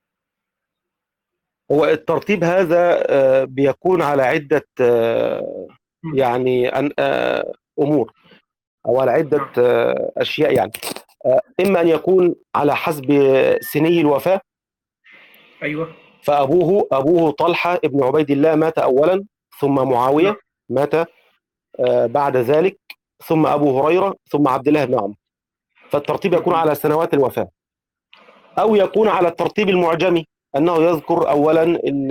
هو الترتيب هذا بيكون على عدة يعني أمور أو على عدة أشياء، يعني إما أن يكون على حسب سني الوفاة. أيوة. فأبوه أبوه طلحة ابن عبيد الله مات أولا ثم معاوية مات بعد ذلك، ثم أبو هريرة، ثم عبد الله بن عمرو. فالترتيب يكون على سنوات الوفاة، أو يكون على الترتيب المعجمي، أنه يذكر أولا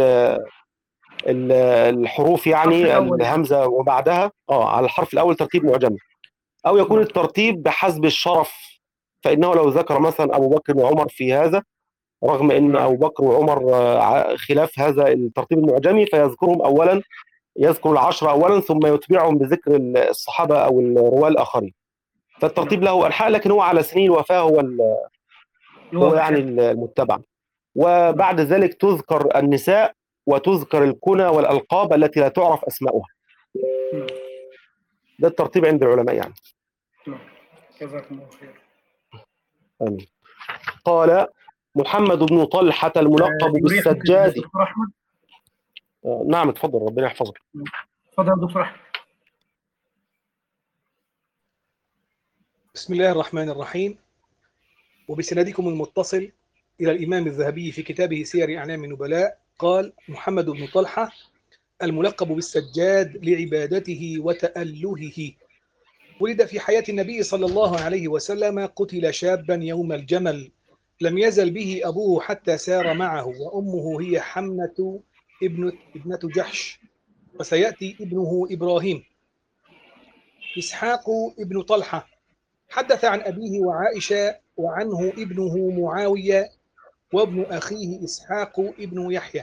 الحروف، يعني الهمزة وبعدها اه على الحرف الأول ترتيب معجمي، أو يكون الترتيب بحسب الشرف، فإنه لو ذكر مثلا أبو بكر وعمر في هذا، رغم أن أبو بكر وعمر خلاف هذا الترتيب المعجمي، فيذكرهم أولا، يذكر العشرة أولا ثم يتبعهم بذكر الصحابة أو الرواة الآخرين. فالترتيب له أنحاء، لكن هو على سنين الوفاة هو هو يعني المتبع. وبعد ذلك تذكر النساء وتذكر الكنى والألقاب التي لا تعرف أسماؤها. ده الترتيب عند العلماء يعني. جزاكم الله خير. آمين. قال محمد بن طلحة الملقب بالسجاد. دكتور أحمد. نعم اتفضل، ربنا يحفظك. اتفضل دكتور أحمد. بسم الله الرحمن الرحيم. وبسندكم المتصل إلى الإمام الذهبي في كتابه سير أعلام النبلاء قال: محمد بن طلحة الملقب بالسجاد لعبادته وتألهه، ولد في حياة النبي صلى الله عليه وسلم، قتل شابا يوم الجمل، لم يزل به أبوه حتى سار معه، وأمه هي حمنة ابنة, ابنة جحش، وسيأتي ابنه إبراهيم. إسحاق ابن طلحة حدث عن أبيه وعائشة، وعنه ابنه معاوية، وابن أخيه إسحاق ابن يحيى،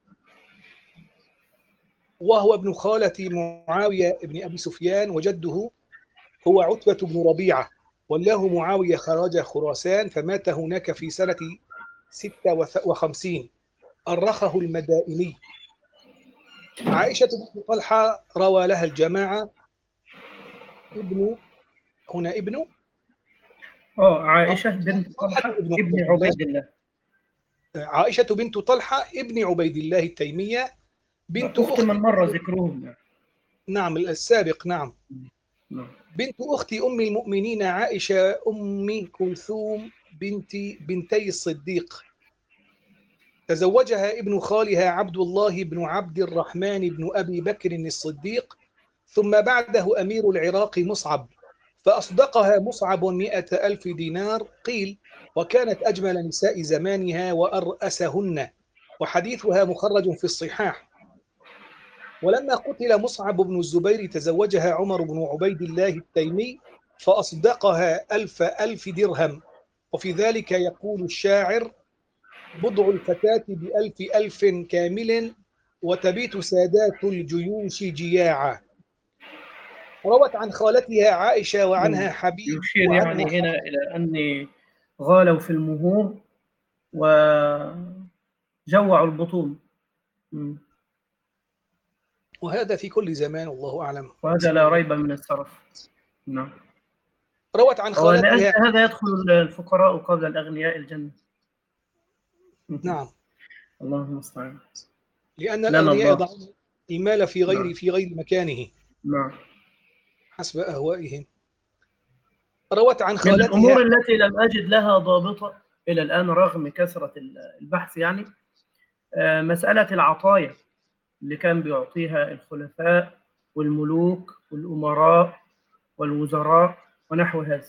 وهو ابن خالة معاوية ابن أبي سفيان، وجده هو عتبة بن ربيعة. والله معاوية خرج خراسان فمات هناك في سنة ستة وخمسين، أرخه المدائني. عائشة بن طلحة روى لها الجماعة. ابن هنا ابن اه عائشة بنت طلحة ابن عبيد الله. عائشة بنت طلحة ابن عبيد الله التيمية، بنت أخت من مرة ذكرهم. نعم السابق. نعم. بنت أخت أم المؤمنين عائشة أم كلثوم بنت بنتي الصديق، تزوجها ابن خالها عبد الله بن عبد الرحمن بن أبي بكر الصديق، ثم بعده أمير العراق مصعب، فأصدقها مصعب مئة ألف دينار قيل، وكانت أجمل نساء زمانها وأرأسهن، وحديثها مخرج في الصحاح. ولما قتل مصعب بن الزبير تزوجها عمر بن عبيد الله التيمي، فأصدقها ألف ألف درهم. وفي ذلك يقول الشاعر: بضع الفتاة بألف ألف كامل، وتبيت سادات الجيوش جياعا. روت عن خالتها عائشة وعنها حبيب. يشير يعني هنا إلى أن غالوا في المهور وجوعوا البطون، وهذا في كل زمان والله أعلم، وهذا لا ريب من السرف. نعم. روت عن خالتها. هذا يدخل الفقراء قبل الأغنياء الجنة. نعم. الله المستعان. لأن الأغنياء يضعون المال في غير نعم. في غير مكانه. نعم. حسب أهوائهم. روت عن خالتها. من الأمور التي لم أجد لها ضابطة إلى الآن رغم كثرة البحث، يعني مسألة العطايا اللي كان بيعطيها الخلفاء والملوك والأمراء والوزراء ونحو هذا،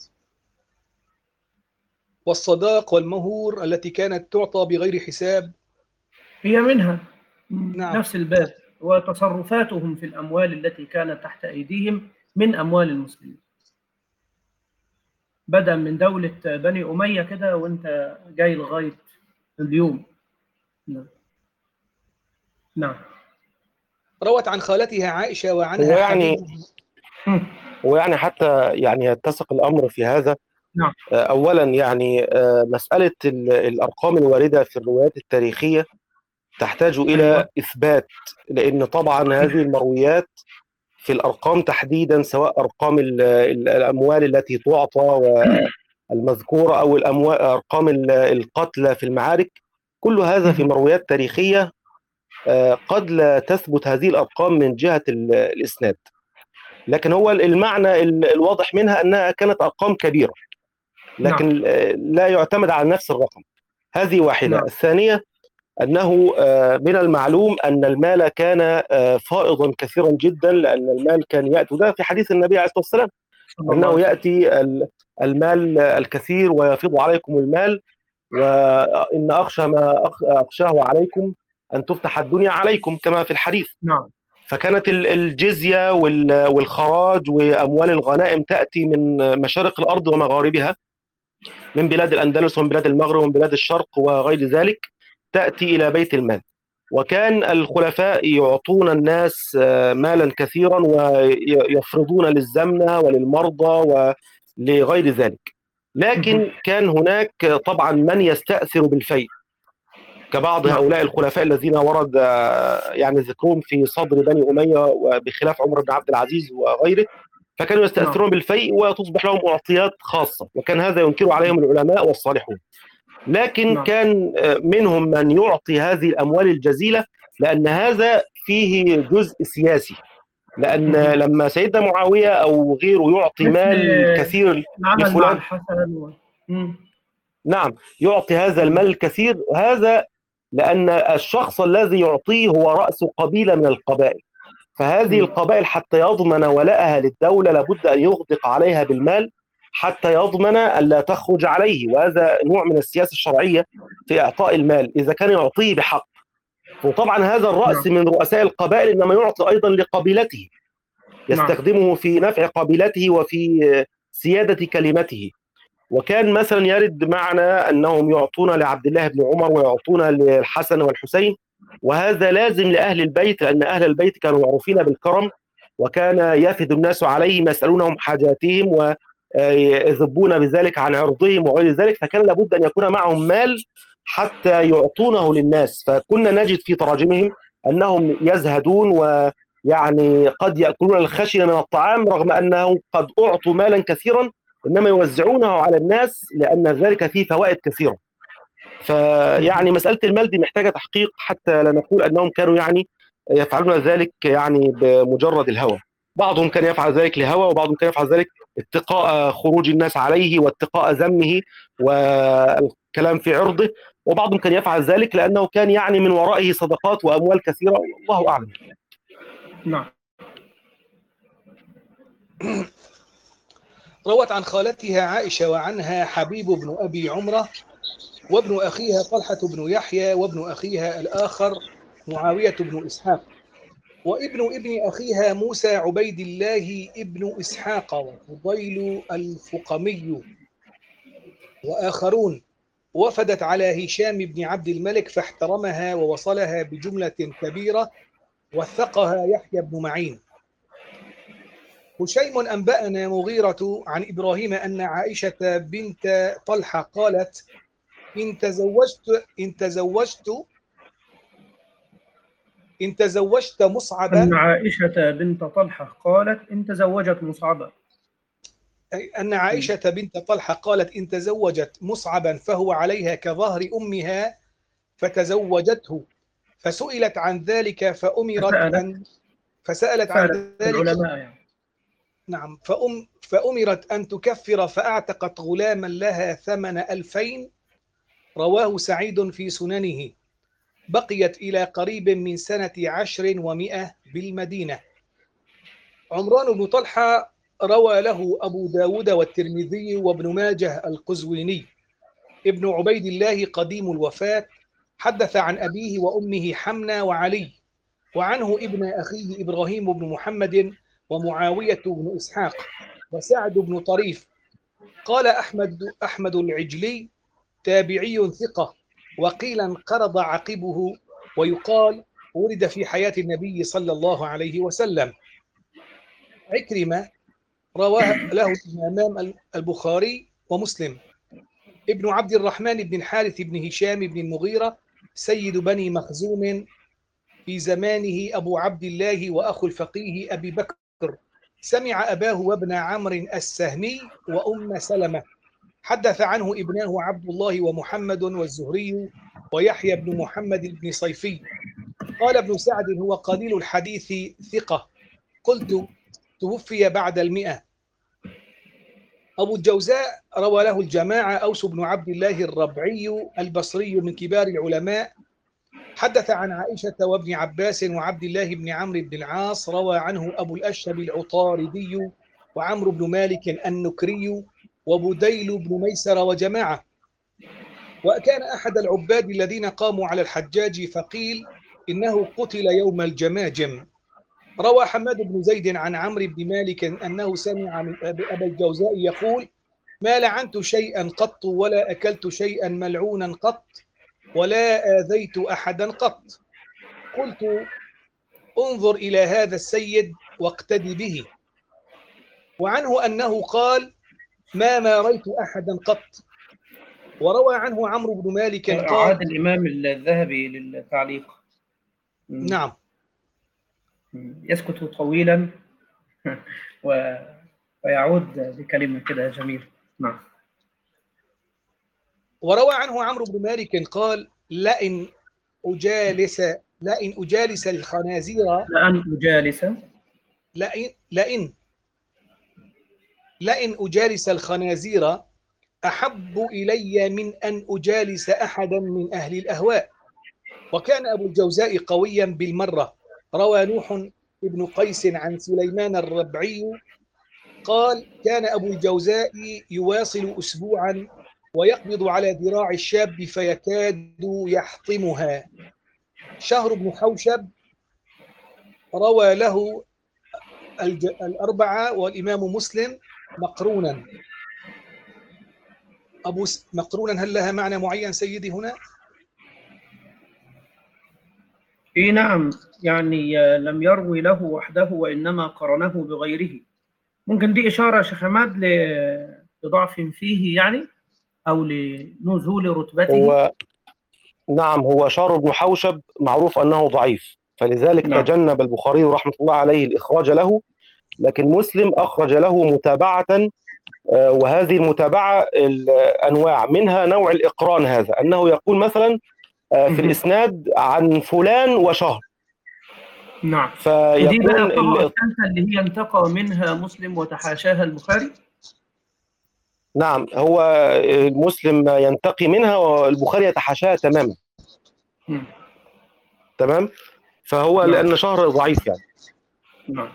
والصداق والمهور التي كانت تعطى بغير حساب، هي منها. نعم. نفس الباب. وتصرفاتهم في الأموال التي كانت تحت أيديهم من أموال المسلمين، بدأ من دولة بني أمية كده وانت جاي لغاية اليوم. نعم. نعم. روت عن خالتها عائشة وعنها يعني ويعني حتى يعني يتسق الأمر في هذا. نعم. أولا يعني مسألة الأرقام الواردة في الروايات التاريخية تحتاج إلى أيوة. إثبات، لأن طبعا هذه المرويات في الأرقام تحديدا، سواء أرقام الأموال التي تعطى والمذكورة أو الأموال أرقام القتلى في المعارك، كل هذا في مرويات تاريخية قد لا تثبت هذه الأرقام من جهة الإسناد، لكن هو المعنى الواضح منها أنها كانت أرقام كبيرة، لكن نعم. لا يعتمد على نفس الرقم. هذه واحدة. نعم. الثانية أنه من المعلوم أن المال كان فائضا كثيرا جدا، لأن المال كان يأتي، ده في حديث النبي عليه الصلاة والسلام أنه يأتي المال الكثير ويفيض عليكم المال، وإن أخشى ما أخشاه عليكم أن تفتح الدنيا عليكم كما في الحديث. نعم. فكانت الجزية والخراج وأموال الغنائم تأتي من مشارق الأرض ومغاربها، من بلاد الأندلس ومن بلاد المغرب ومن بلاد الشرق وغير ذلك، تأتي إلى بيت المال. وكان الخلفاء يعطون الناس مالا كثيرا ويفرضون للزمنة وللمرضى ولغير ذلك، لكن كان هناك طبعا من يستأثر بالفيء كبعض هؤلاء الخلفاء الذين ورد يعني ذكرهم في صدر بني أمية وبخلاف عمر بن عبد العزيز وغيره، فكانوا يستأثرون بالفيء وتصبح لهم معطيات خاصة، وكان هذا ينكر عليهم العلماء والصالحون. لكن كان منهم من يعطي هذه الأموال الجزيلة لأن هذا فيه جزء سياسي، لأن لما سيدنا معاوية أو غيره يعطي مال كثير لفلان، نعم يعطي هذا المال الكثير، هذا لأن الشخص الذي يعطيه هو رأس قبيلة من القبائل، فهذه القبائل حتى يضمن ولاءها للدولة لابد أن يغدق عليها بالمال حتى يضمن أن لا تخرج عليه، وهذا نوع من السياسة الشرعية في إعطاء المال إذا كان يعطيه بحق. وطبعا هذا الرأس من رؤساء القبائل إنما يعطي أيضا لقبيلته، يستخدمه في نفع قبيلته وفي سيادة كلمته. وكان مثلا يرد معنا أنهم يعطون لعبد الله بن عمر ويعطون للحسن والحسين، وهذا لازم لأهل البيت، لأن أهل البيت كانوا معروفين بالكرم، وكان يفد الناس عليهم يسألونهم حاجاتهم ويذبون بذلك عن عرضهم وغير ذلك، فكان لابد أن يكون معهم مال حتى يعطونه للناس. فكنا نجد في تراجمهم أنهم يزهدون ويعني قد يأكلون الخشن من الطعام رغم أنهم قد أعطوا مالا كثيرا، إنما يوزعونه على الناس لأن ذلك فيه فوائد كثيرة. فيعني مسألة المال دي محتاجة تحقيق حتى لا نقول أنهم كانوا يعني يفعلون ذلك يعني بمجرد الهوى. بعضهم كان يفعل ذلك لهوى، وبعضهم كان يفعل ذلك اتقاء خروج الناس عليه واتقاء ذمه والكلام في عرضه، وبعضهم كان يفعل ذلك لأنه كان يعني من ورائه صدقات وأموال كثيرة، والله أعلم. نعم. روت عن خالتها عائشة وعنها حبيب بن أبي عمرة وابن أخيها طلحة بن يحيى وابن أخيها الآخر معاوية بن إسحاق وابن ابن أخيها موسى عبيد الله ابن إسحاق وفضيل الفقمي وآخرون، وفدت على هشام بن عبد الملك فاحترمها ووصلها بجملة كبيرة، وثقها يحيى بن معين. هشيم أنبأنا مغيرة عن إبراهيم أن عائشة بنت طلحة قالت إن تزوجت إن تزوجت إن تزوجت مصعبا أن عائشة بنت طلحة قالت إن تزوجت مصعبا أن عائشة بنت طلحة قالت إن تزوجت مصعبا فهو عليها كظهر أمها فتزوجته، فسئلت عن ذلك فأمرت أن فسألت عن ذلك العلماء يعني. نعم فأم فأمرت أن تكفر فأعتقت غلاما لها ثمن ألفين. رواه سعيد في سننه. بقيت إلى قريب من سنة عشر ومئة بالمدينة. عمران بن طلحة روى له أبو داود والترمذي وابن ماجه القزويني. ابن عبيد الله قديم الوفاة، حدث عن أبيه وأمه حمنا وعلي، وعنه ابن أخيه إبراهيم بن محمد ومعاوية بن إسحاق وسعد بن طريف. قال أحمد أحمد العجلي تابعي ثقة، وقيل انقرض عقبه، ويقال ولد في حياة النبي صلى الله عليه وسلم. عكرمة رواه له الإمام البخاري ومسلم. ابن عبد الرحمن بن الحارث بن هشام بن المغيرة سيد بني مخزوم في زمانه أبو عبد الله وأخو الفقيه أبي بكر، سمع أباه وابن عمرو السهمي وأم سلمة. حدث عنه ابناه عبد الله ومحمد والزهري ويحيى بن محمد بن صيفي. قال ابن سعد هو قليل الحديث ثقة. قلت توفي بعد المئة. أبو الجوزاء روى له الجماعة. أوس بن عبد الله الربعي البصري من كبار العلماء، حدث عن عائشة وابن عباس وعبد الله بن عمرو بن العاص، روى عنه أبو الأشهب العطاردي وعمرو بن مالك النكري وبديل بن ميسر وجماعة. وكان أحد العباد الذين قاموا على الحجاج فقيل إنه قتل يوم الجماجم. روى حماد بن زيد عن عمرو بن مالك أنه سمع من أبي الجوزاء يقول: ما لعنت شيئا قط ولا أكلت شيئا ملعونا قط ولا آذيت أحدا قط. قلت: انظر إلى هذا السيد واقتدي به. وعنه أنه قال: ما ماريت أحدا قط. وروى عنه عمرو بن مالك قال: أعاد الإمام الذهبي للتعليق. نعم. يسكت طويلا و... ويعود بكلمة كده جميل. نعم. وروى عنه عمرو بن مالك قال: لئن أجالس لئن أجالس الخنازير لأن أجالس لئن لئن لئن أجالس الخنازير أحب إلي من أن أجالس أحدا من أهل الأهواء. وكان أبو الجوزاء قويا بالمرة. روى نوح ابن قيس عن سليمان الربعي قال: كان أبو الجوزاء يواصل أسبوعا ويقبض على ذراع الشاب فيكاد يحطمها. شهر بن حوشب روى له الأربعة والإمام مسلم مقرونا. أبو مقرونا هل لها معنى معين سيدي هنا؟ إيه نعم، يعني لم يروي له وحده وإنما قرنه بغيره. ممكن دي إشارة شيخ حماد لضعف فيه يعني، أو لنزول رتبته. هو نعم، هو شهر بن حوشب معروف أنه ضعيف، فلذلك نعم. تجنب البخاري رحمة الله عليه الإخراج له، لكن مسلم أخرج له متابعة، وهذه المتابعة الأنواع منها نوع الإقران، هذا أنه يقول مثلا في الإسناد عن فلان وشهر. نعم. فيكون بقى الطبقة الثالثة اللي هي انتقى منها مسلم وتحاشاها البخاري. نعم، هو مسلم ينتقي منها والبخاري يتحاشاها تماما. م. تمام. فهو نعم. لأن شهر ضعيف يعني. نعم.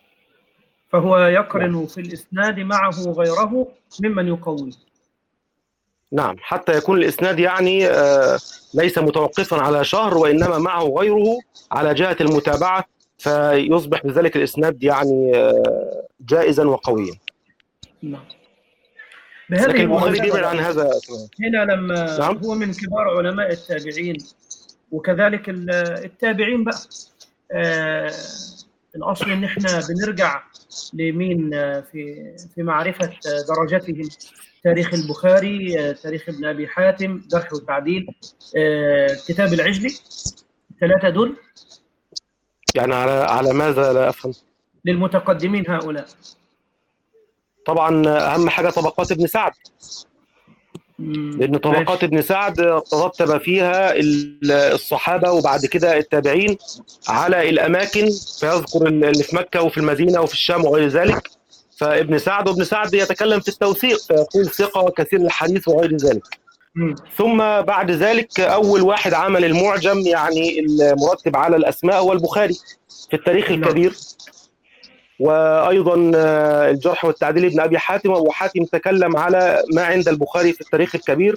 فهو يقرن نعم. في الإسناد معه غيره ممن يقوي. نعم، حتى يكون الإسناد يعني آه ليس متوقفا على شهر، وإنما معه غيره على جهة المتابعة، فيصبح بذلك الإسناد يعني آه جائزا وقويا. نعم. لكن البخاري بيبعد عن هذا هنا لما نعم. هو من كبار علماء التابعين، وكذلك التابعين بقى آه الأصل إن إحنا بنرجع لمين في في معرفة درجاتهم. تاريخ البخاري، تاريخ ابن أبي حاتم، جرح والتعديل، كتاب العجلي، الثلاثة دول. يعني على على ماذا لا أفهم؟ للمتقدمين هؤلاء. طبعا أهم حاجة طبقات ابن سعد، لأن طبقات ماشي. ابن سعد ترتب فيها الصحابة وبعد كده التابعين على الأماكن، فيذكر اللي في مكة وفي المدينة وفي الشام وغير ذلك. فابن سعد وابن سعد يتكلم في التوثيق فيقول ثقة وكثير الحديث وغير ذلك. م. ثم بعد ذلك أول واحد عمل المعجم يعني المرتب على الأسماء هو البخاري في التاريخ م. الكبير، وأيضا الجرح والتعديل ابن أبي حاتم. وأبو حاتم تكلم على ما عند البخاري في التاريخ الكبير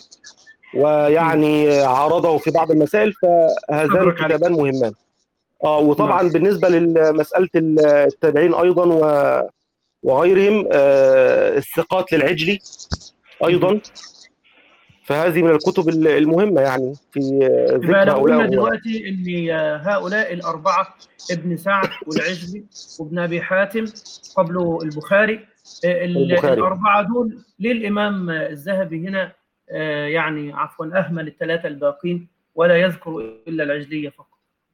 ويعني عارضه في بعض المسائل، فهذان الكتابان مهمان. آه وطبعا م. بالنسبة لمسألة التابعين أيضا و وغيرهم آه الثقات للعجلي أيضا، فهذه من الكتب المهمة يعني في ذكر هؤلاء. قلنا دلوقتي أن هؤلاء الأربعة، ابن سعد والعجلي وابن أبي حاتم قبل البخاري، البخاري. الأربعة دول ليه الإمام الذهبي هنا آه يعني عفوا أهمل الثلاثة الباقين ولا يذكر إلا العجلية فقط؟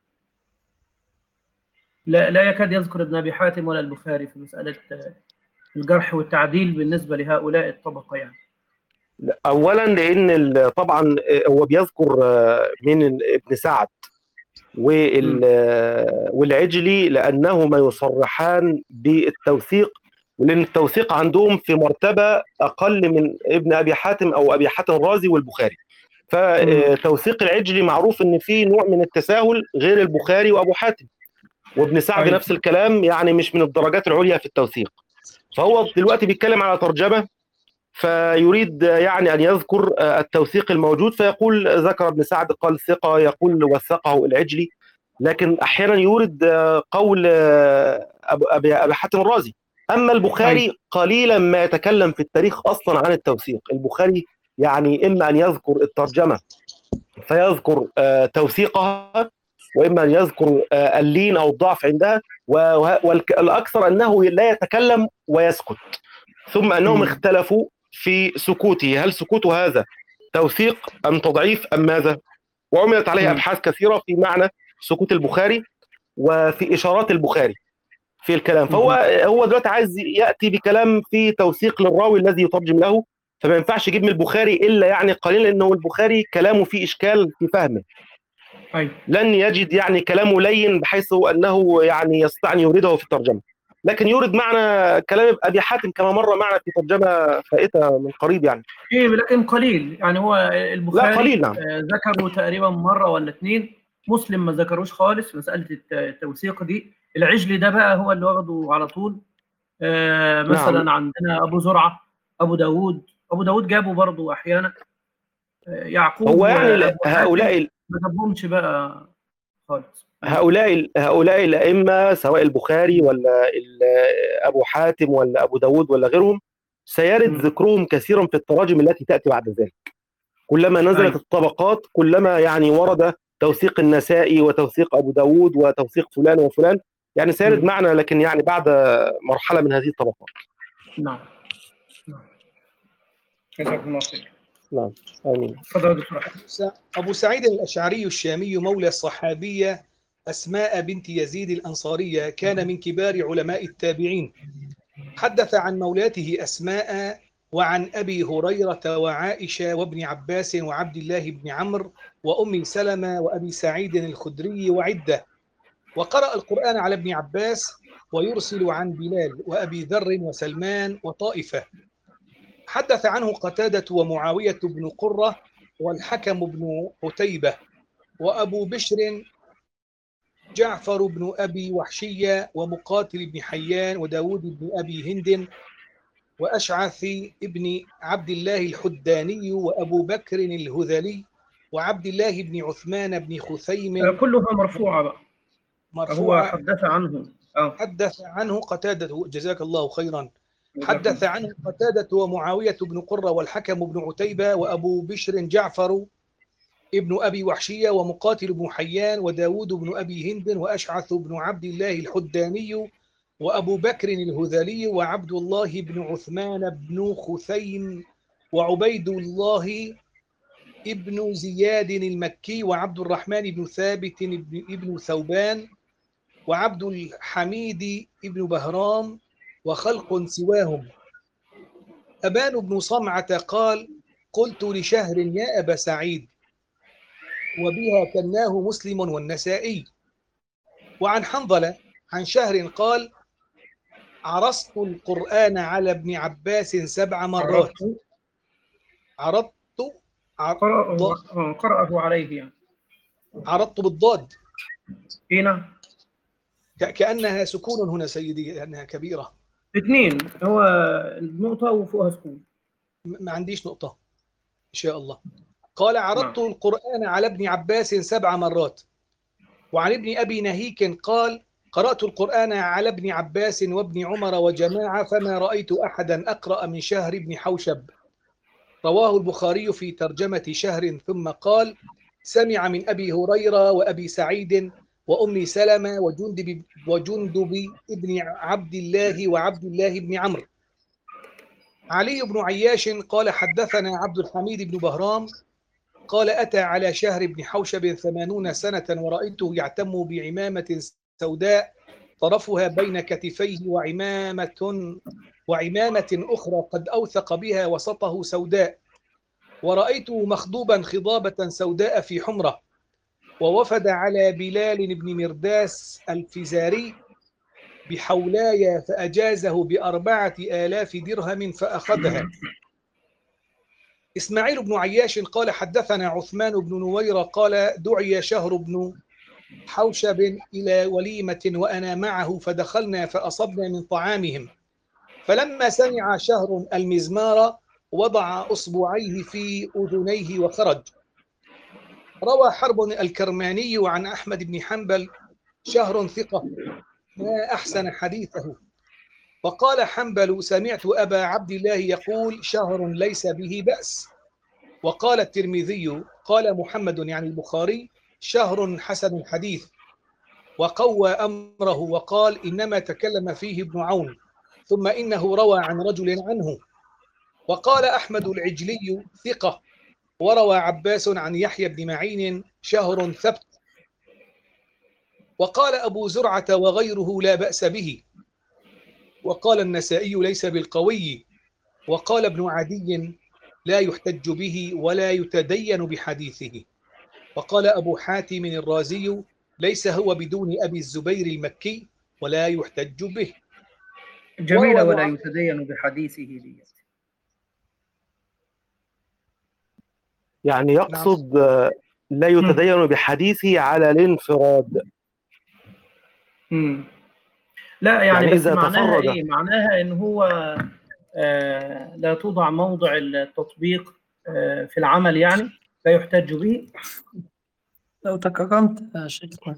لا لا يكاد يذكر ابن أبي حاتم ولا البخاري في مسألة الجرح والتعديل بالنسبة لهؤلاء الطبقة يعني. أولا لأن طبعا هو بيذكر من ابن سعد والعجلي لأنهما يصرحان بالتوثيق، ولأن التوثيق عندهم في مرتبة أقل من ابن أبي حاتم أو أبي حاتم الرازي والبخاري، فتوثيق العجلي معروف ان في نوع من التساهل غير البخاري وابو حاتم، وابن سعد أيوة. نفس الكلام، يعني مش من الدرجات العليا في التوثيق. فهو دلوقتي بيتكلم على ترجمه، فيريد يعني ان يذكر التوثيق الموجود، فيقول ذكر ابن سعد قال ثقه، يقول وثقه العجلي، لكن احيانا يورد قول ابي ابي حاتم الرازي. اما البخاري أيوة. قليلا ما يتكلم في التاريخ اصلا عن التوثيق. البخاري يعني اما ان يذكر الترجمه فيذكر توثيقها، واما ان يذكر اللين او الضعف عندها، والاكثر انه لا يتكلم ويسكت. ثم انهم مم. اختلفوا في سكوته، هل سكوته هذا توثيق ام تضعيف ام ماذا؟ وعملت عليه مم. ابحاث كثيره في معنى سكوت البخاري وفي اشارات البخاري في الكلام. فهو هو دلوقتي عايز ياتي بكلام في توثيق للراوي الذي يترجم له، فما ينفعش يجيب من البخاري الا يعني قليلا، لانه البخاري كلامه فيه اشكال في فهمه. أيوة. لن يجد يعني كلامه لين بحيث انه يعني يستطيع ان يورده في الترجمه، لكن يورد معنى كلام ابي حاتم كما مر معنا في ترجمه فائته من قريب يعني. ايه لكن قليل يعني. هو البخاري لا قليل نعم. ذكروا تقريبا مره ولا اثنين، مسلم ما ذكروش خالص مساله التوثيق دي. العجلي ده بقى هو اللي واخده على طول. آه مثلا نعم. عندنا ابو زرعه، ابو داود ابو داود جابوا برضه احيانا. آه يعقوب هو يعني هؤلاء ما جابهمش بقى خالص. هؤلاء هؤلاء الائمه سواء البخاري ولا ابو حاتم ولا ابو داود ولا غيرهم سيرد ذكرهم كثيرا في التراجم التي تاتي بعد ذلك. كلما نزلت أيوة. الطبقات كلما يعني ورد توثيق النسائي وتوثيق ابو داود وتوثيق فلان وفلان، يعني سيرد معنا لكن يعني بعد مرحله من هذه الطبقات. نعم نعم. جزاكم الله خير. نعم امين. ابو سعيد الاشعري الشامي مولى الصحابيه اسماء بنت يزيد الانصاريه، كان من كبار علماء التابعين. حدث عن مولاته اسماء وعن أبي هريرة وعائشة وابن عباس وعبد الله بن عمرو وأم سلمة وأبي سعيد الخدري وعدة. وقرأ القرآن على ابن عباس ويرسل عن بلال وأبي ذر وسلمان وطائفة. حدث عنه قتادة ومعاوية بن قرة والحكم بن عتيبة وأبو بشر جعفر بن أبي وحشية ومقاتل بن حيان وداود بن أبي هند وأشعث ابن عبد الله الحداني وأبو بكر الهذلي وعبد الله بن عثمان بن خثيم. كلها مرفوعة بقى. مرفوعة. هو حدث عنه أوه. حدث عنه قتادة، جزاك الله خيرا. حدث عنه قتادة ومعاوية بن قرة والحكم بن عتيبة وأبو بشر جعفر ابن أبي وحشية ومقاتل بن حيان وداود بن أبي هند وأشعث بن عبد الله الحداني وأبو بكر الهذلي وعبد الله بن عثمان بن خثيم وعبيد الله ابن زياد المكي وعبد الرحمن بن ثابت ابن ثوبان وعبد الحميد ابن بهرام وخلق سواهم. أبان بن صمعة قال: قلت لشهر يا أبا سعيد، وبها كناه مسلم والنسائي. وعن حنظلة عن شهر قال: عرضت القرآن على ابن عباس سبع مرات. عرضت عرضت قرأه عليه يعني. عرضت بالضاد. هنا كأنها سكون هنا سيدي، لأنها كبيرة. اثنين، هو النقطة وفوقها سكون. ما عنديش نقطة إن شاء الله. قال: عرضت نعم. القرآن على ابن عباس سبع مرات. وعن ابن أبي نهيك قال: قرأت القرآن على ابن عباس وابن عمر وجماعة فما رأيت أحدا أقرأ من شهر بن حوشب. رواه البخاري في ترجمة شهر. ثم قال: سمع من أبي هريرة وأبي سعيد وأم سلمة وجندب, وجندب ابن عبد الله وعبد الله بن عمرو. علي بن عياش قال: حدثنا عبد الحميد بن بهرام قال: أتى على شهر بن حوشب ثمانون سنة ورأيته يعتم بعمامة سوداء طرفها بين كتفيه وعمامة وعمامة أخرى قد أوثق بها وسطه سوداء، ورأيته مخضوبا خضابة سوداء في حمرة. ووفد على بلال بن مرداس الفزاري بحولايا فأجازه بأربعة آلاف درهم فأخذها. إسماعيل بن عياش قال حدثنا عثمان بن نويرة قال دعي شهر بن حوشب إلى وليمة وأنا معه فدخلنا فأصبنا من طعامهم، فلما سمع شهر المزمار وضع أصبعيه في أذنيه وخرج. روى حرب الكرماني عن أحمد بن حنبل شهر ثقة ما أحسن حديثه. وقال حنبل سمعت أبا عبد الله يقول شهر ليس به بأس. وقال الترمذي قال محمد يعني البخاري شهر حسن حديث، وقوى أمره وقال إنما تكلم فيه ابن عون، ثم إنه روى عن رجل عنه. وقال أحمد العجلي ثقة، وروى عباس عن يحيى بن معين شهر ثبت. وقال أبو زرعة وغيره لا بأس به. وقال النسائي ليس بالقوي. وقال ابن عدي لا يحتج به ولا يتدين بحديثه. وقال أبو حاتم الرازي ليس هو بدون أبي الزبير المكي ولا يحتج به. جميلة ولا يتدين بحديثه دي. يعني يقصد لا يتدين بحديثه على الانفراد. مم. لا يعني, يعني بس إذا معناها تفرد إيه؟ معناها إن هو آه لا توضع موضع التطبيق آه في العمل، يعني لا يحتج به. لو تكرمت يا شيخنا.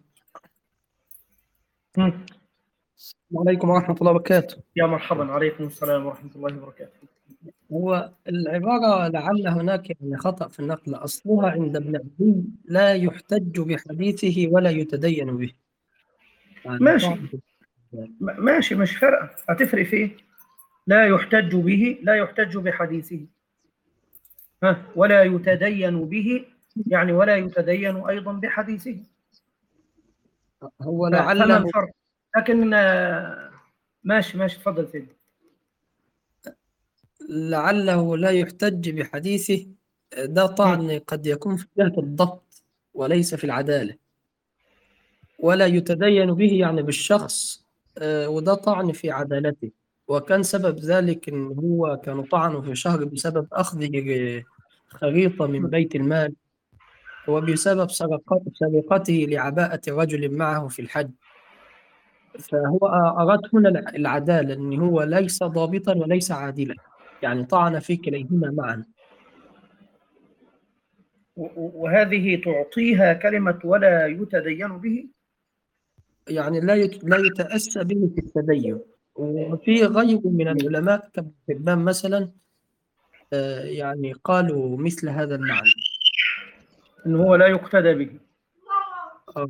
السلام عليكم ورحمة الله وبركاته. يا مرحبا. عليكم السلام ورحمة الله وبركاته. هو العبارة لعل هناك يعني خطأ في النقل، أصلها عند ابن عدي لا يحتج بحديثه ولا يتدين به. يعني ماشي ماشي مش فارقة، هتفرق في إيه؟ لا يحتج به، لا يحتج بحديثه، ها ولا يتدين به يعني ولا يتدين أيضا بحديثه. هو لعله الفرق. لكن ماشي ماشي تفضل سيدي. لعله لا يحتج بحديثه، ده طعن قد يكون في جهة الضبط وليس في العدالة. ولا يتدين به يعني بالشخص، وده طعن في عدالته. وكان سبب ذلك إن هو كانوا طعنوا في شهر بسبب أخذ خريطة من بيت المال، وبسبب سرقته لعباءة رجل معه في الحج. فهو أراد هنا العدالة، أن هو ليس ضابطا وليس عادلا، يعني طعن في كليهما معا. وهذه تعطيها كلمة ولا يتدين به، يعني لا لا يتأسى به في التدين. وفي غير من العلماء كابن حبان مثلا يعني قالوا مثل هذا المعنى، إن هو لا يقتدى به. آه.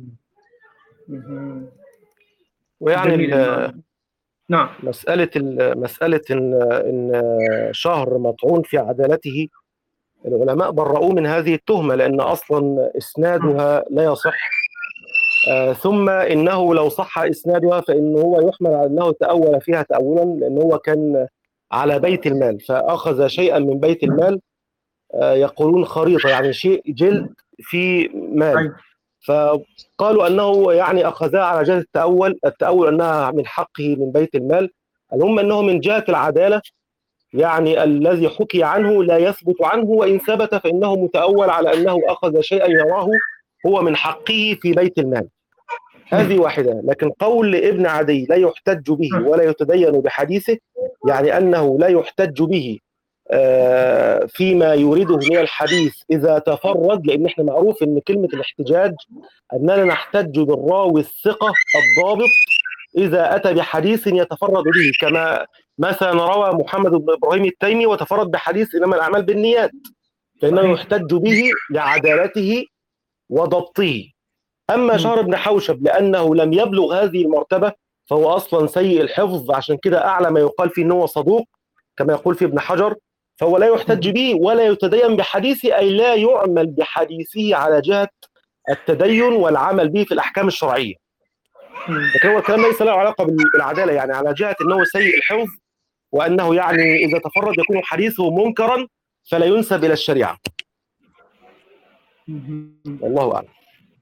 ويعني نعم مسألة مسألة إن إن شهر مطعون في عدالته، العلماء برؤوه من هذه التهمة، لأن أصلا إسنادها لا يصح. آه ثم إنه لو صح إسنادها فإنه هو يحمل على أنه تأول فيها تأولا، لأنه هو كان على بيت المال فأخذ شيئا من بيت المال. آه يقولون خريطة يعني شيء جلد في مال، فقالوا أنه يعني أخذها على جهة التأول التأول أنها من حقه من بيت المال. المهم أنه من جهة العدالة يعني الذي حكي عنه لا يثبت عنه، وإن ثبت فإنه متأول على أنه أخذ شيئا يراه هو من حقه في بيت المال. هذه واحدة. لكن قول ابن عدي لا يحتج به ولا يتدين بحديثه، يعني أنه لا يحتج به فيما يريده من الحديث إذا تفرد، لأن احنا معروف أن كلمة الاحتجاج أننا نحتج بالراوي الثقة الضابط إذا أتى بحديث يتفرد به، كما مثلا روى محمد بن إبراهيم التيمي وتفرد بحديث إنما الأعمال بالنيات، فإنه يحتج به لعدالته وضبطه. أما شهر بن حوشب لأنه لم يبلغ هذه المرتبة فهو أصلا سيء الحفظ، عشان كده أعلى ما يقال فيه أنه صدوق كما يقول في ابن حجر، فهو لا يحتج به ولا يتدين بحديثه، أي لا يعمل بحديثه على جهة التدين والعمل به في الأحكام الشرعية. لكن هو الكلام ليس له علاقة بالعدالة، يعني على جهة أنه سيء الحفظ، وأنه يعني إذا تفرد يكون حديثه منكرا فلا ينسب إلى الشريعة. والله أعلم.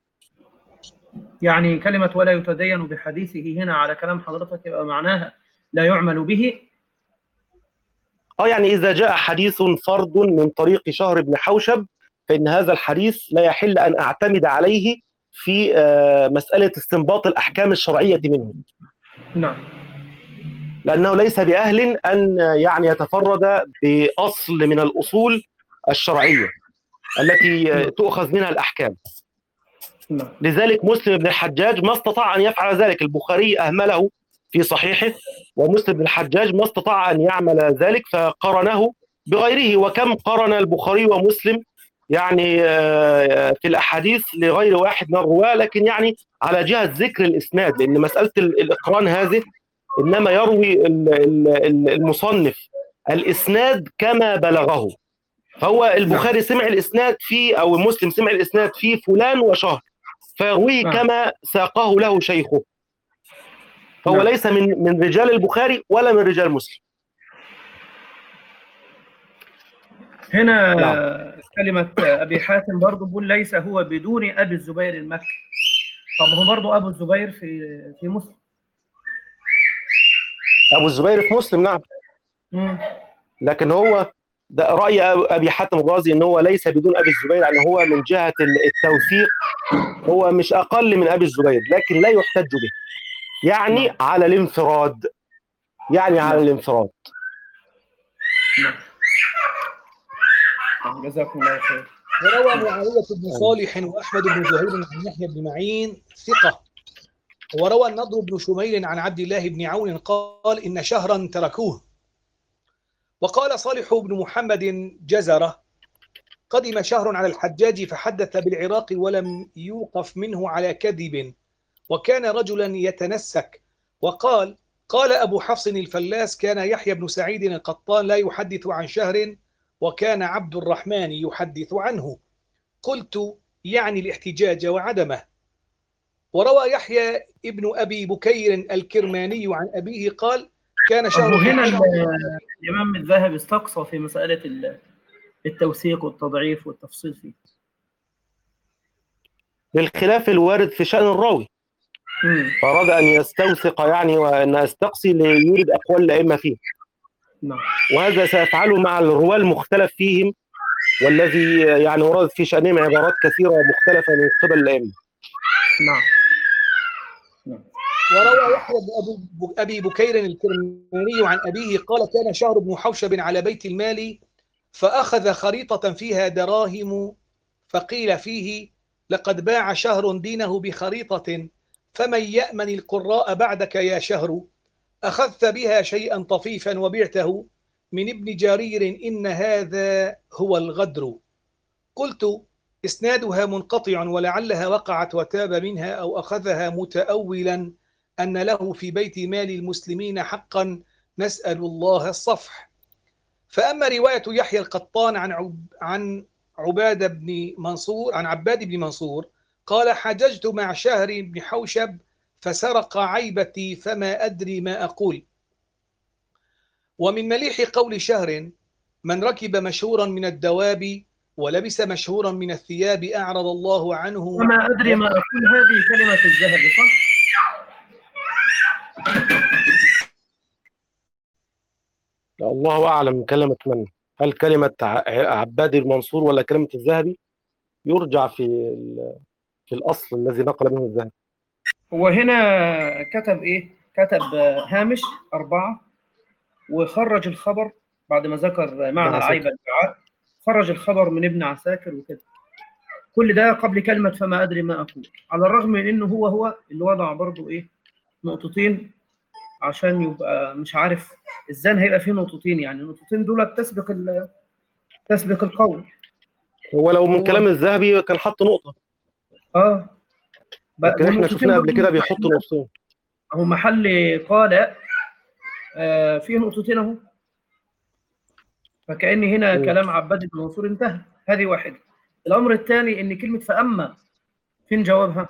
يعني كلمة ولا يتدين بحديثه هنا على كلام حضرتك يبقى معناها لا يعمل به. اه يعني إذا جاء حديث فرد من طريق شهر بن حوشب فإن هذا الحديث لا يحل أن أعتمد عليه في مسألة استنباط الأحكام الشرعية منه. نعم. لأنه ليس بأهل أن يعني يتفرد بأصل من الأصول الشرعية التي تؤخذ منها الأحكام. نعم. لذلك مسلم بن الحجاج ما استطاع أن يفعل ذلك، البخاري أهمله في صحيحه، ومسلم بن الحجاج ما استطاع أن يعمل ذلك فقرنه بغيره. وكم قرن البخاري ومسلم يعني في الأحاديث لغير واحد من الرواة، لكن يعني على جهة ذكر الإسناد، لأن مسألة الإقران هذه إنما يروي المصنف الإسناد كما بلغه. فهو البخاري سمع الإسناد في، أو مسلم سمع الإسناد في فلان وشهر، فيرويه كما ساقه له شيخه. فهو نعم. ليس من من رجال البخاري ولا من رجال مسلم. هنا نعم. كلمة أبي حاتم برضه بيقول ليس هو بدون أبي الزبير المكي. طب هو برضه أبو الزبير في في مسلم. أبو الزبير في مسلم نعم. مم. لكن هو ده رأي أبي حاتم الرازي إن هو ليس بدون أبي الزبير، يعني هو من جهة التوثيق هو مش أقل من أبي الزبير، لكن لا يحتج به. يعني نعم. على الانفراد، يعني نعم. على الانفراد. نعم. جزاكم الله خير. وروى معاوية بن صالح وأحمد بن زهير عن يحيى بن معين ثقة. وروى النضر بن شميل عن عبد الله بن عون قال إن شهرا تركوه. وقال صالح بن محمد جزرة قدم شهر على الحجاج فحدث بالعراق ولم يوقف منه على كذب، وكان رجلا يتنسك. وقال قال أبو حفص الفلاس كان يحيى بن سعيد القطان لا يحدث عن شهر، وكان عبد الرحمن يحدث عنه. قلت يعني الاحتجاج وعدمه. وروى يحيى ابن أبي بكير الكرماني عن أبيه قال كان شهر. هنا الإمام الذهبي استقصى في مسألة التوثيق والتضعيف والتفصيل فيه للخلاف الوارد في شأن الراوي. فأراد أن يستوثق يعني وأن يستقصي ليورد أقوال الأئمة فيه. نعم. وهذا سيفعله مع الرواة المختلف فيهم، والذي يعني ورد في شأنهم عبارات كثيرة مختلفة من قبل الأئمة. نعم. نعم. وروى يحيى بن أبي بكير الكرماني عن أبيه قال كان شهر بن حوشب على بيت المال فأخذ خريطة فيها دراهم، فقيل فيه لقد باع شهر دينه بخريطة، فمن يأمن القراء بعدك يا شهر؟ أخذت بها شيئا طفيفا وبعته من ابن جرير إن هذا هو الغدر. قلت إسنادها منقطع ولعلها وقعت وتاب منها أو أخذها متأولا أن له في بيت مال المسلمين حقا، نسأل الله الصفح. فأما رواية يحيى القطان عن عب عن عبادة بن منصور عن عباد بن منصور قال حججت مع شهر بن حوشب فسرق عيبتي فما أدري ما أقول. ومن مليح قول شهر من ركب مشهورا من الدواب ولبس مشهورا من الثياب أعرض الله عنه وما أدري ما أقول. هذه كلمة الذهب صح؟ الله أعلم كلمة من، هل كلمة عباد المنصور ولا كلمة الذهبي؟ يرجع في في الأصل الذي نقل منه الذهبي. هو هنا كتب إيه؟ كتب هامش أربعة وخرج الخبر بعد ما ذكر معنى العيب الدعاء، خرج الخبر من ابن عساكر وكده. كل ده قبل كلمة فما أدري ما أقول، على الرغم من إنه هو هو اللي وضع برضو إيه نقطتين عشان يبقى مش عارف إزاي هيبقى فيه نقطتين، يعني النقطتين دول تسبق تسبق القول. هو لو من كلام الذهبي كان حط نقطة. آه لكن إحنا شفنا قبل كده بيحط نقطتين. هو محل قال آه فيه نقطتين أهو، فكأن هنا م. كلام عباد بن منصور انتهى. هذه واحدة. الأمر الثاني إن كلمة فأما فين جوابها؟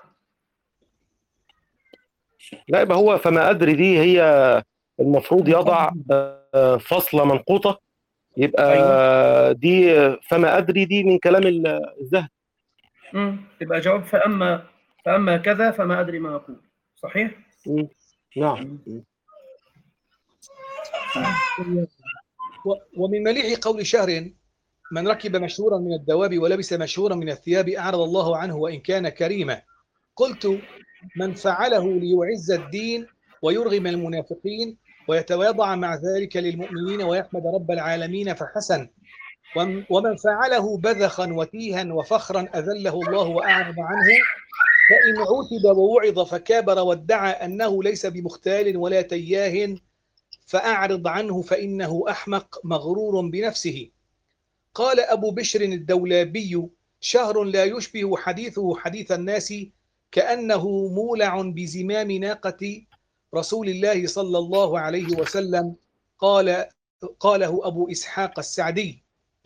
لا يبقى هو فما أدري دي هي المفروض يضع فصلة منقوطة، يبقى أيوة. دي فما أدري دي من كلام الذهب. امم يبقى جواب فأما فأما كذا فما أدري ما أقول. صحيح؟ مم. نعم. ومن مليح قول شهر: من ركب مشهورا من الدواب ولبس مشهورا من الثياب أعرض الله عنه وإن كان كريما. قلت: من فعله ليعز الدين ويرغم المنافقين ويتواضع مع ذلك للمؤمنين ويحمد رب العالمين فحسن. ومن فعله بذخا وتيها وفخرا أذله الله وأعرض عنه، فإن عوتب ووعظ فكابر وادعى أنه ليس بمختال ولا تياه فأعرض عنه فإنه أحمق مغرور بنفسه. قال أبو بشر الدولابي: شهر لا يشبه حديثه حديث الناس كأنه مولع بزمام ناقة رسول الله صلى الله عليه وسلم. قال قاله أبو إسحاق السعدي.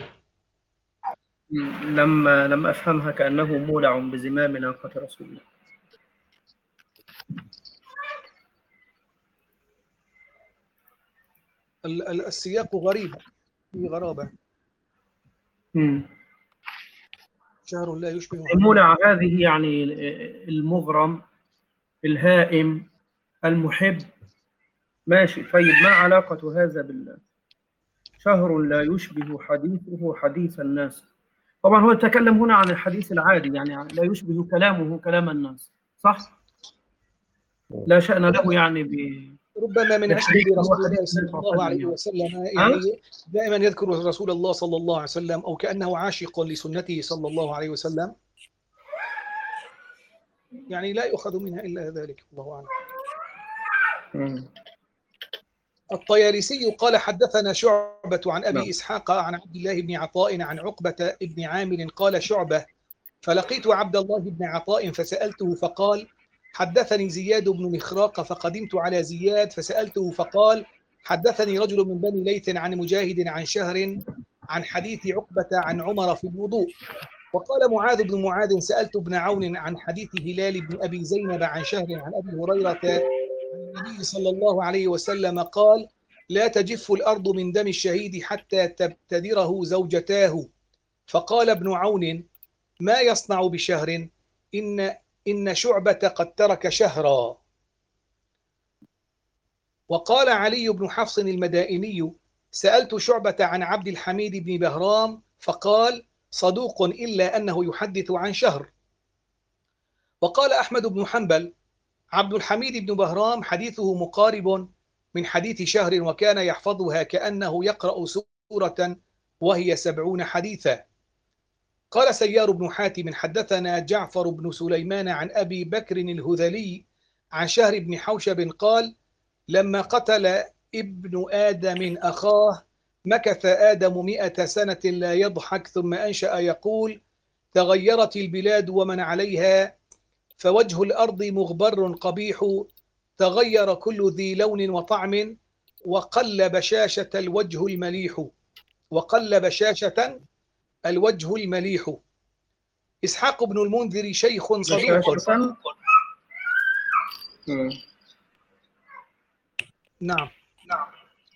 لما لم أفهمها كأنه مولع بزمام ناقة رسول الله. السياق غريب، في غرابة. مم. شهر لا يشبه المولع هذه يعني المغرم الهائم المحب. ماشي، طيب ما علاقة هذا بالله؟ شهر لا يشبه حديثه حديث الناس. طبعا هو يتكلم هنا عن الحديث العادي، يعني لا يشبه كلامه كلام الناس، صح؟ لا شأن له يعني ب ربما من عشق رسول الله صلى الله عليه وسلم، يعني دائما يذكر رسول الله صلى الله عليه وسلم، أو كأنه عاشق لسنته صلى الله عليه وسلم، يعني لا يؤخذ منها إلا ذلك، الله أعلم. الطيالسي قال: حدثنا شعبة عن أبي نعم. إسحاق عن عبد الله بن عطاء عن عقبة بن عامر قال شعبة: فلقيت عبد الله بن عطاء فسألته فقال: حدثني زياد بن مخراق، فقدمت على زياد فسألته فقال: حدثني رجل من بني ليث عن مجاهد عن شهر عن حديث عقبة عن عمر في الوضوء. وقال معاذ بن معاذ: سألت ابن عون عن حديث هلال بن أبي زينب عن شهر عن أبي هريرة عن النبي صلى الله عليه وسلم قال: لا تجف الأرض من دم الشهيد حتى تبتدره زوجتاه. فقال ابن عون: ما يصنع بشهر؟ إن إن شعبة قد ترك شهرا. وقال علي بن حفص المدائني: سألت شعبة عن عبد الحميد بن بهرام فقال: صدوق إلا أنه يحدث عن شهر. وقال أحمد بن حنبل: عبد الحميد بن بهرام حديثه مقارب من حديث شهر، وكان يحفظها كأنه يقرأ سورة وهي سبعون حديثا. قال سيار بن حاتم: حدثنا جعفر بن سليمان عن أبي بكر الهذلي عن شهر بن حوشب قال: لما قتل ابن آدم أخاه مكث آدم مئة سنة لا يضحك، ثم أنشأ يقول: تغيرت البلاد ومن عليها، فوجه الأرض مغبر قبيح، تغير كل ذي لون وطعم، وقل بشاشة الوجه المليح وقل بشاشة الوجه المليح. إسحاق بن المنذر شيخ صدوق. نعم نعم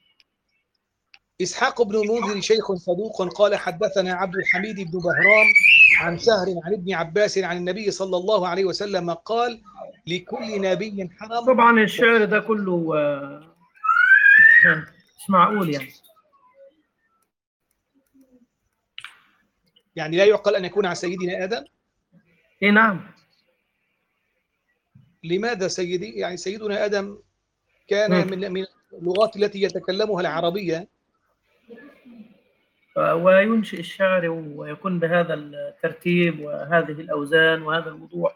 إسحاق بن المنذر شيخ صدوق قال: حدثنا عبد الحميد بن بهرام عن شهر عن ابن عباس عن النبي صلى الله عليه وسلم قال: لكل نبي حرم. طبعا الشعر ده كله مش معقول يعني يعني لا يعقل أن يكون عن سيدنا آدم. إيه نعم. لماذا سيدي؟ يعني سيدنا آدم كان من من اللغات التي يتكلمها العربية، وينشئ الشعر ويكون بهذا الترتيب وهذه الأوزان وهذا الوضوح.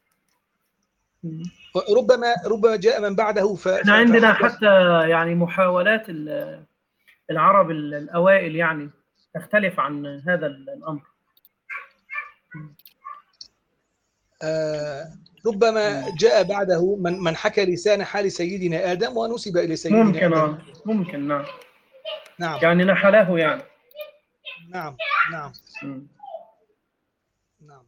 ربما ربما جاء من بعده. ف... احنا عندنا حتى يعني محاولات العرب الأوائل يعني تختلف عن هذا الأمر. آه ربما جاء بعده من من حكى لسان حال سيدنا آدم ونسب إلى سيدنا ممكن آدم. آه. ممكن نعم نعم يعني نحله يعني نعم نعم م. نعم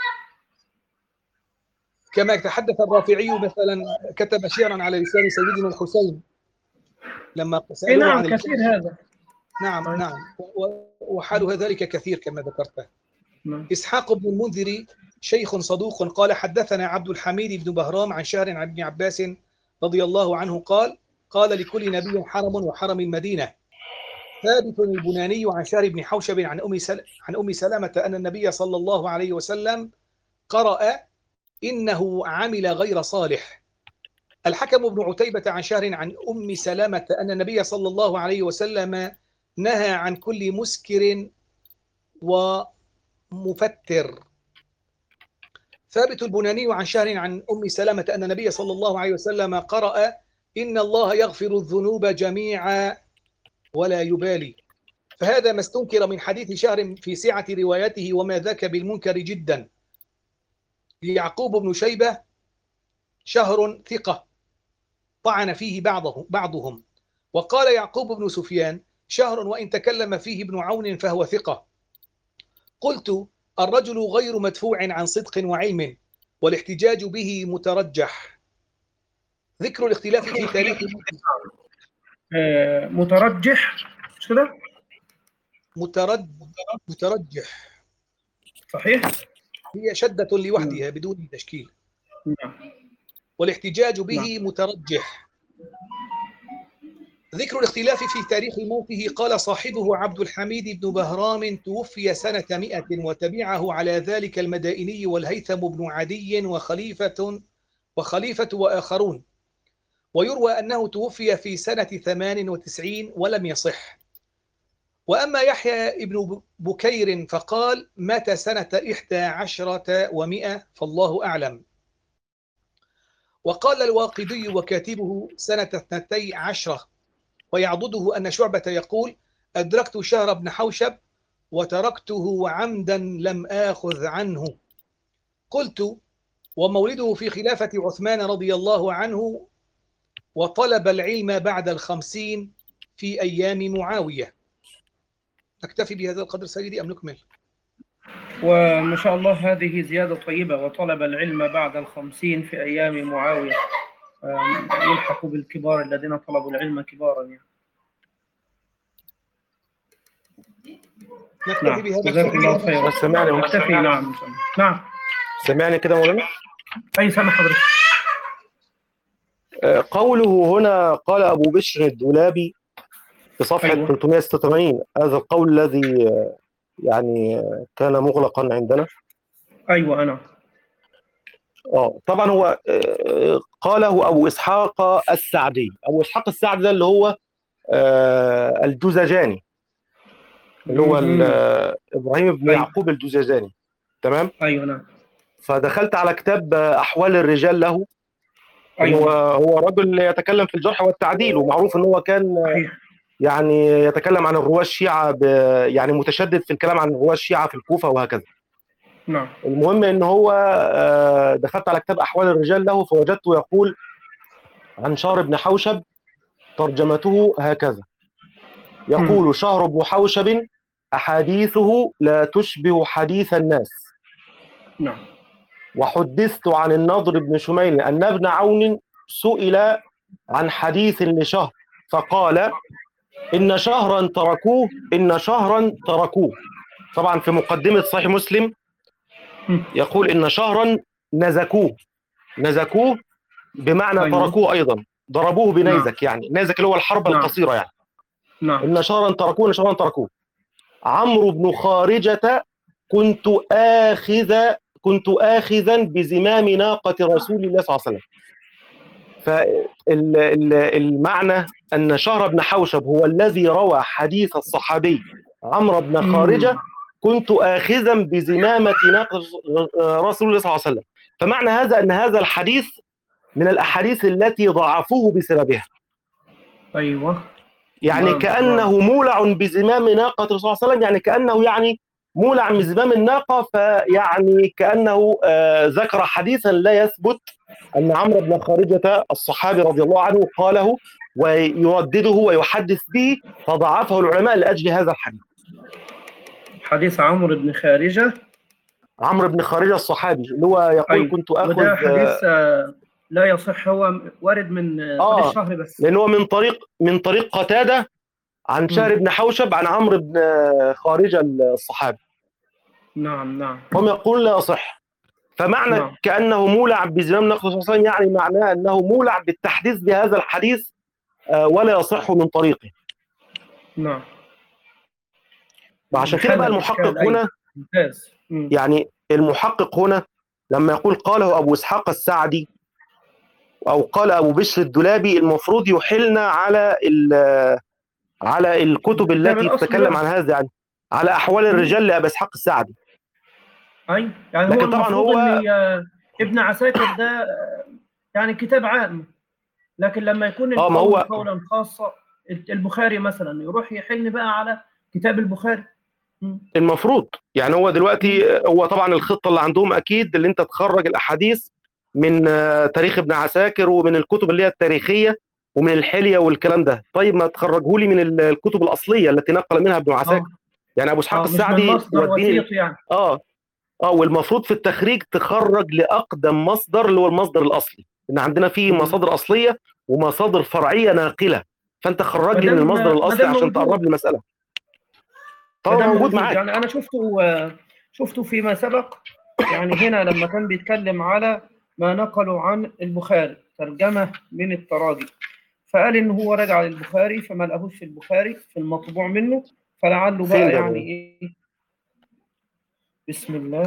كما تحدث الرافعي مثلا، كتب شعرا على لسان سيدنا الحسين لما سألوه نعم عن كثير هذا. نعم طيب. نعم وحال ذلك كثير كما ذكرت. نعم. إسحاق بن المنذر شيخ صدوق قال: حدثنا عبد الحميد بن بهرام عن شهر عن ابن عباس رضي الله عنه قال: قال لكل نبي حرم وحرم المدينة. ثابت البناني عن شهر بن حوشب عن أم سل... عن أم سلمة أن النبي صلى الله عليه وسلم قرأ إنه عمل غير صالح. الحكم بن عتيبة عن شهر عن أم سلمة أن النبي صلى الله عليه وسلم نهى عن كل مسكر ومفتر. ثابت البناني عن شهر عن أم سلمة أن النبي صلى الله عليه وسلم قرأ إن الله يغفر الذنوب جميعا ولا يبالي. فهذا ما استنكر من حديث شهر في سعة روايته وما ذاك بالمنكر جدا. يعقوب بن شيبة شهر ثقة طعن فيه بعضهم, بعضهم وقال يعقوب بن سفيان شهر وإن تكلم فيه ابن عون فهو ثقة. قلت الرجل غير مدفوع عن صدق وعلم والاحتجاج به مترجح. ذكر الاختلاف في تاريخ آه مترجح مش كده؟ مترج... مترجح صحيح؟ هي شدة لوحدها بدون تشكيل. نعم. والاحتجاج به نعم. مترجح. ذكر الاختلاف في تاريخ موته قال صاحبه عبد الحميد بن بهرام توفي سنة مئة وتبعه على ذلك المدائني والهيثم بن عدي وخليفة وخليفة وآخرون، ويروى أنه توفي في سنة ثمان وتسعين ولم يصح. وأما يحيى ابن بكير فقال مات سنة إحدى عشرة ومئة فالله أعلم. وقال الواقدي وكاتبه سنة اثنتي عشرة، ويعضده أن شعبة يقول أدركت شهر بن حوشب وتركته عمدا لم آخذ عنه. قلت ومولده في خلافة عثمان رضي الله عنه وطلب العلم بعد الخمسين في أيام معاوية. نكتفي بهذا القدر سيدي أم نكمل؟ وما شاء الله هذه زيادة طيبة. وطلب العلم بعد الخمسين في أيام معاوية، يلحق بالكبار الذين طلبوا العلم كبارا يعني. نكتفي نعم. بهذا جزاك الله خيرا. سمعني نكتفي. نعم نعم سمعني كده مولانا. أي سامع حضرتك. قوله هنا قال أبو بشر الدولابي في صفحة أيوة. ثلاثمئة وستة وثمانين، هذا القول الذي يعني كان مغلقا عندنا. أيوة أنا اه طبعا هو قاله أبو إسحاق السعدي. أبو إسحاق السعدي ده اللي هو الجزجاني، اللي هو إبراهيم بن أيوة. يعقوب الجزجاني. تمام. أيوة نعم. فدخلت على كتاب أحوال الرجال له. أيوة. هو هو رجل يتكلم في الجرح والتعديل، ومعروف ان هو كان صحيح. يعني يتكلم عن الرواة الشيعة يعني متشدد في الكلام عن الرواة الشيعة في الكوفة وهكذا. نعم. المهم ان هو دخلت على كتاب احوال الرجال له فوجدته يقول عن شهر بن حوشب ترجمته هكذا، يقول م. شهر بن حوشب احاديثه لا تشبه حديث الناس. نعم. وحدثت عن النضر بن شميل أن ابن عون سئل عن حديث لشهر فقال إن شهرا تركوه إن شهرا تركوه. طبعا في مقدمة صحيح مسلم يقول إن شهرا نزكوه نزكوه بمعنى أيوة. تركوه أيضا، ضربوه بنيزك. نعم. يعني نيزك اللي هو الحرب نعم. القصيرة يعني. نعم. إن شهرا تركوه إن شهرا تركوه. عمرو بن خارجة كنت آخذ كنت آخذا بزمام ناقة رسول الله صلى الله عليه وسلم. فالمعنى أن شهر بن حوشب هو الذي روى حديث الصحابي عمرو بن خارجة كنت آخذا بزمامة ناقة رسول الله صلى الله عليه وسلم. فمعنى هذا أن هذا الحديث من الأحاديث التي ضعفوه بسببها. أيوة. يعني نعم. كأنه مولع بزمام ناقة رسول الله صلى الله عليه وسلم، يعني كأنه يعني مولع من زمام الناقة، فيعني كأنه آه ذكر حديثا لا يثبت أن عمرو بن خارجة الصحابي رضي الله عنه قاله ويردده ويحدث به، فضعفه العلماء لأجل هذا الحديث. حديث عمرو بن خارجة عمرو بن خارجة الصحابي اللي هو يقول أيوة. كنت أخذ وده حديث آه لا يصح، هو وارد من آه الشهر بس، لأنه هو من طريق من طريق قتادة عن شهر بن حوشب عن عمرو بن خارجة الصحابي. نعم نعم. هم يقول لا يصح. فمعنى نعم. كأنه مولع بزمام ناقة صلى الله عليه وسلم يعني معناه أنه مولع بالتحديث بهذا الحديث ولا يصح من طريقه. نعم. وعشان كده بقى المحقق هنا ممتاز. يعني المحقق هنا لما يقول قاله أبو إسحاق السعدي أو قال أبو بشر الدولابي، المفروض يحيلنا على على الكتب التي تتكلم عن هذا، يعني على أحوال الرجال لأبي إسحاق السعدي. أي يعني لكن هو طبعا المفروض هو إن ابن عساكر ده يعني كتاب عام، لكن لما يكون اه ما القول هو قولا خاصة البخاري مثلا يروح يحل بقى على كتاب البخاري. المفروض يعني هو دلوقتي هو طبعا الخطة اللي عندهم أكيد اللي أنت تخرج الأحاديث من تاريخ ابن عساكر ومن الكتب اللي هي التاريخية ومن الحلية والكلام ده. طيب ما تخرجه لي من الكتب الأصلية التي نقل منها ابن عساكر. آه. يعني أبو إسحاق آه السعدي وديني يعني. اه اه والمفروض في التخريج تخرج لأقدم مصدر اللي هو المصدر الأصلي، إن عندنا فيه مصادر أصلية ومصادر فرعية ناقلة، فأنت خرج لي من المصدر الأصلي عشان تقرب لي المسألة. طبعا موجود معاك. يعني أنا شفته شفته فيما سبق، يعني هنا لما كان بيتكلم على ما نقلوا عن البخاري ترجمة من التراجم، فقال إن هو رجع للبخاري فما لقاهوش في البخاري في المطبوع منه، فلعله بقى يعني إيه. بسم الله.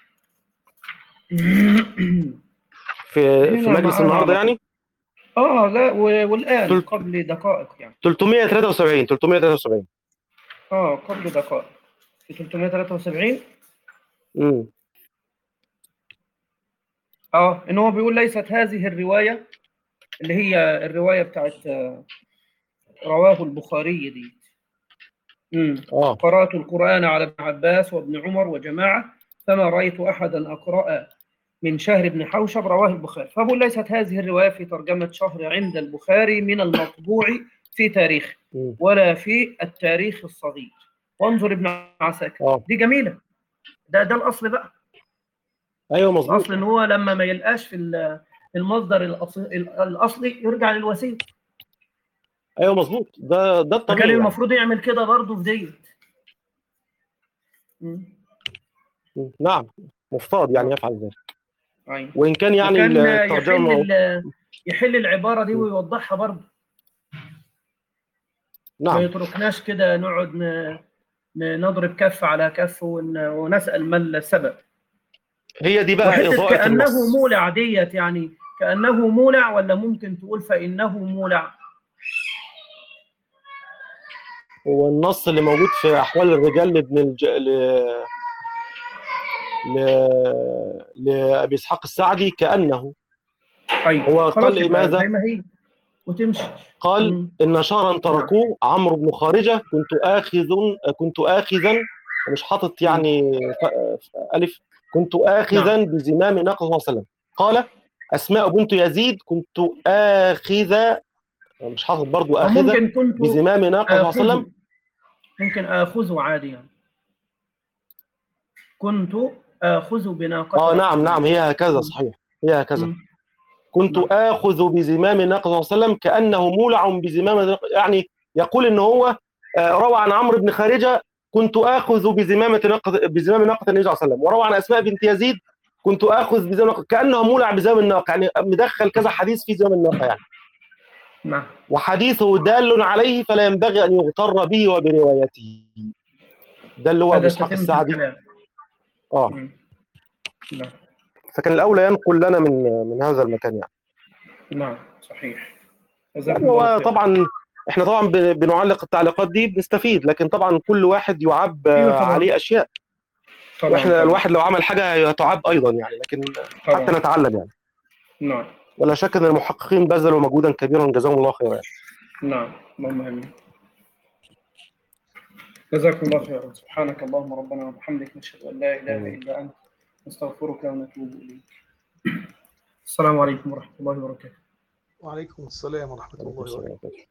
في في مجلس النهارده يعني اه لا والآن تل... قبل دقائق يعني ثلاثمائة وثلاثة وسبعين ثلاثمائة وثلاثة وسبعين اه قبل دقائق في ثلاثمائة وثلاثة وسبعين. امم اه ان هو بيقول ليست هذه الروايه اللي هي الروايه بتاعت رواه البخاري دي. امم اه قرأت القرآن على ابن عباس وابن عمر وجماعه فما رأيت احدا اقرأ من شهر بن حوشب رواه البخاري، فبقول ليست هذه الروايه في ترجمه شهر عند البخاري من المطبوع في تاريخ ولا في التاريخ الصغير، وانظر ابن عساكر. آه. دي جميله. ده ده الاصل بقى. ايوه مظبوط. الاصل ان هو لما ما يلقاش في المصدر الاصلي يرجع للوسيط. ايوه مظبوط. ده ده الطبيعي. كان المفروض يعني. يعمل كده برضه في ديت. نعم مفترض يعني يفعل ذلك. أيوة. وان كان يعني الترجمه يحل, يحل العباره دي ويوضحها برضه. نعم. ما يتركناش كده نقعد نضرب كف على كف ونسال ما السبب. هي دي بقى إضاءة كأنه النص. مولع ديت، يعني كأنه مولع، ولا ممكن تقول فإنه مولع. هو النص اللي موجود في أحوال الرجال لابن الج... ل... ل... لأبي إسحاق السعدي كأنه أيوة. هو قال ماذا؟ زي ما هي وتمشي. قال مم. إن شهرا تركوه عمرو بن خارجة كنت آخذ كنت آخذا مش حاطط يعني ف... ألف كنت آخذا نعم. بزمام ناقة صلى الله عليه وسلم. قال أسماء بنت يزيد كنت آخذ مش حاطط برضو آخذا بزمام ناقة صلى الله عليه وسلم. ممكن آخذه عادي يعني. كنت آخذ بناقة. آه نعم نعم هي هكذا صحيح هي هكذا. م. كنت نعم. آخذ بزمام ناقة صلى الله عليه وسلم كأنه مولع بزمام، يعني يقول إن هو روى عن عمرو بن خارجة كنت آخذ بزمام ناقة بزمام ناقة النبي صلى الله عليه وسلم، وروى عن أسماء بنت يزيد كنت آخذ بزمام ناقة كأنه مولع بزمام الناقة، يعني مدخل كذا حديث في زمام الناقة يعني. نعم. وحديثه دال عليه فلا ينبغي أن يغتر به وبروايته. ده اللي هو أبو إسحاق السعدي. اه نعم. فكان الأولى ينقل لنا من من هذا المكان يعني. نعم صحيح. يعني هو طبعا احنا طبعا بنعلق التعليقات دي بنستفيد، لكن طبعا كل واحد يعاب عليه أشياء. طبعا واحنا طبعا. الواحد لو عمل حاجة تعاب أيضا يعني، لكن طبعا. حتى نتعلم يعني. نعم. ولا شك أن المحققين بذلوا مجهودا كبيرا جزاهم الله خيرا يعني. نعم اللهم امين. جزاكم الله خيرا. سبحانك اللهم ربنا وبحمدك نشهد ان لا اله الا انت نستغفرك ونتوب اليك. السلام عليكم ورحمه الله وبركاته. وعليكم السلام ورحمه الله وبركاته.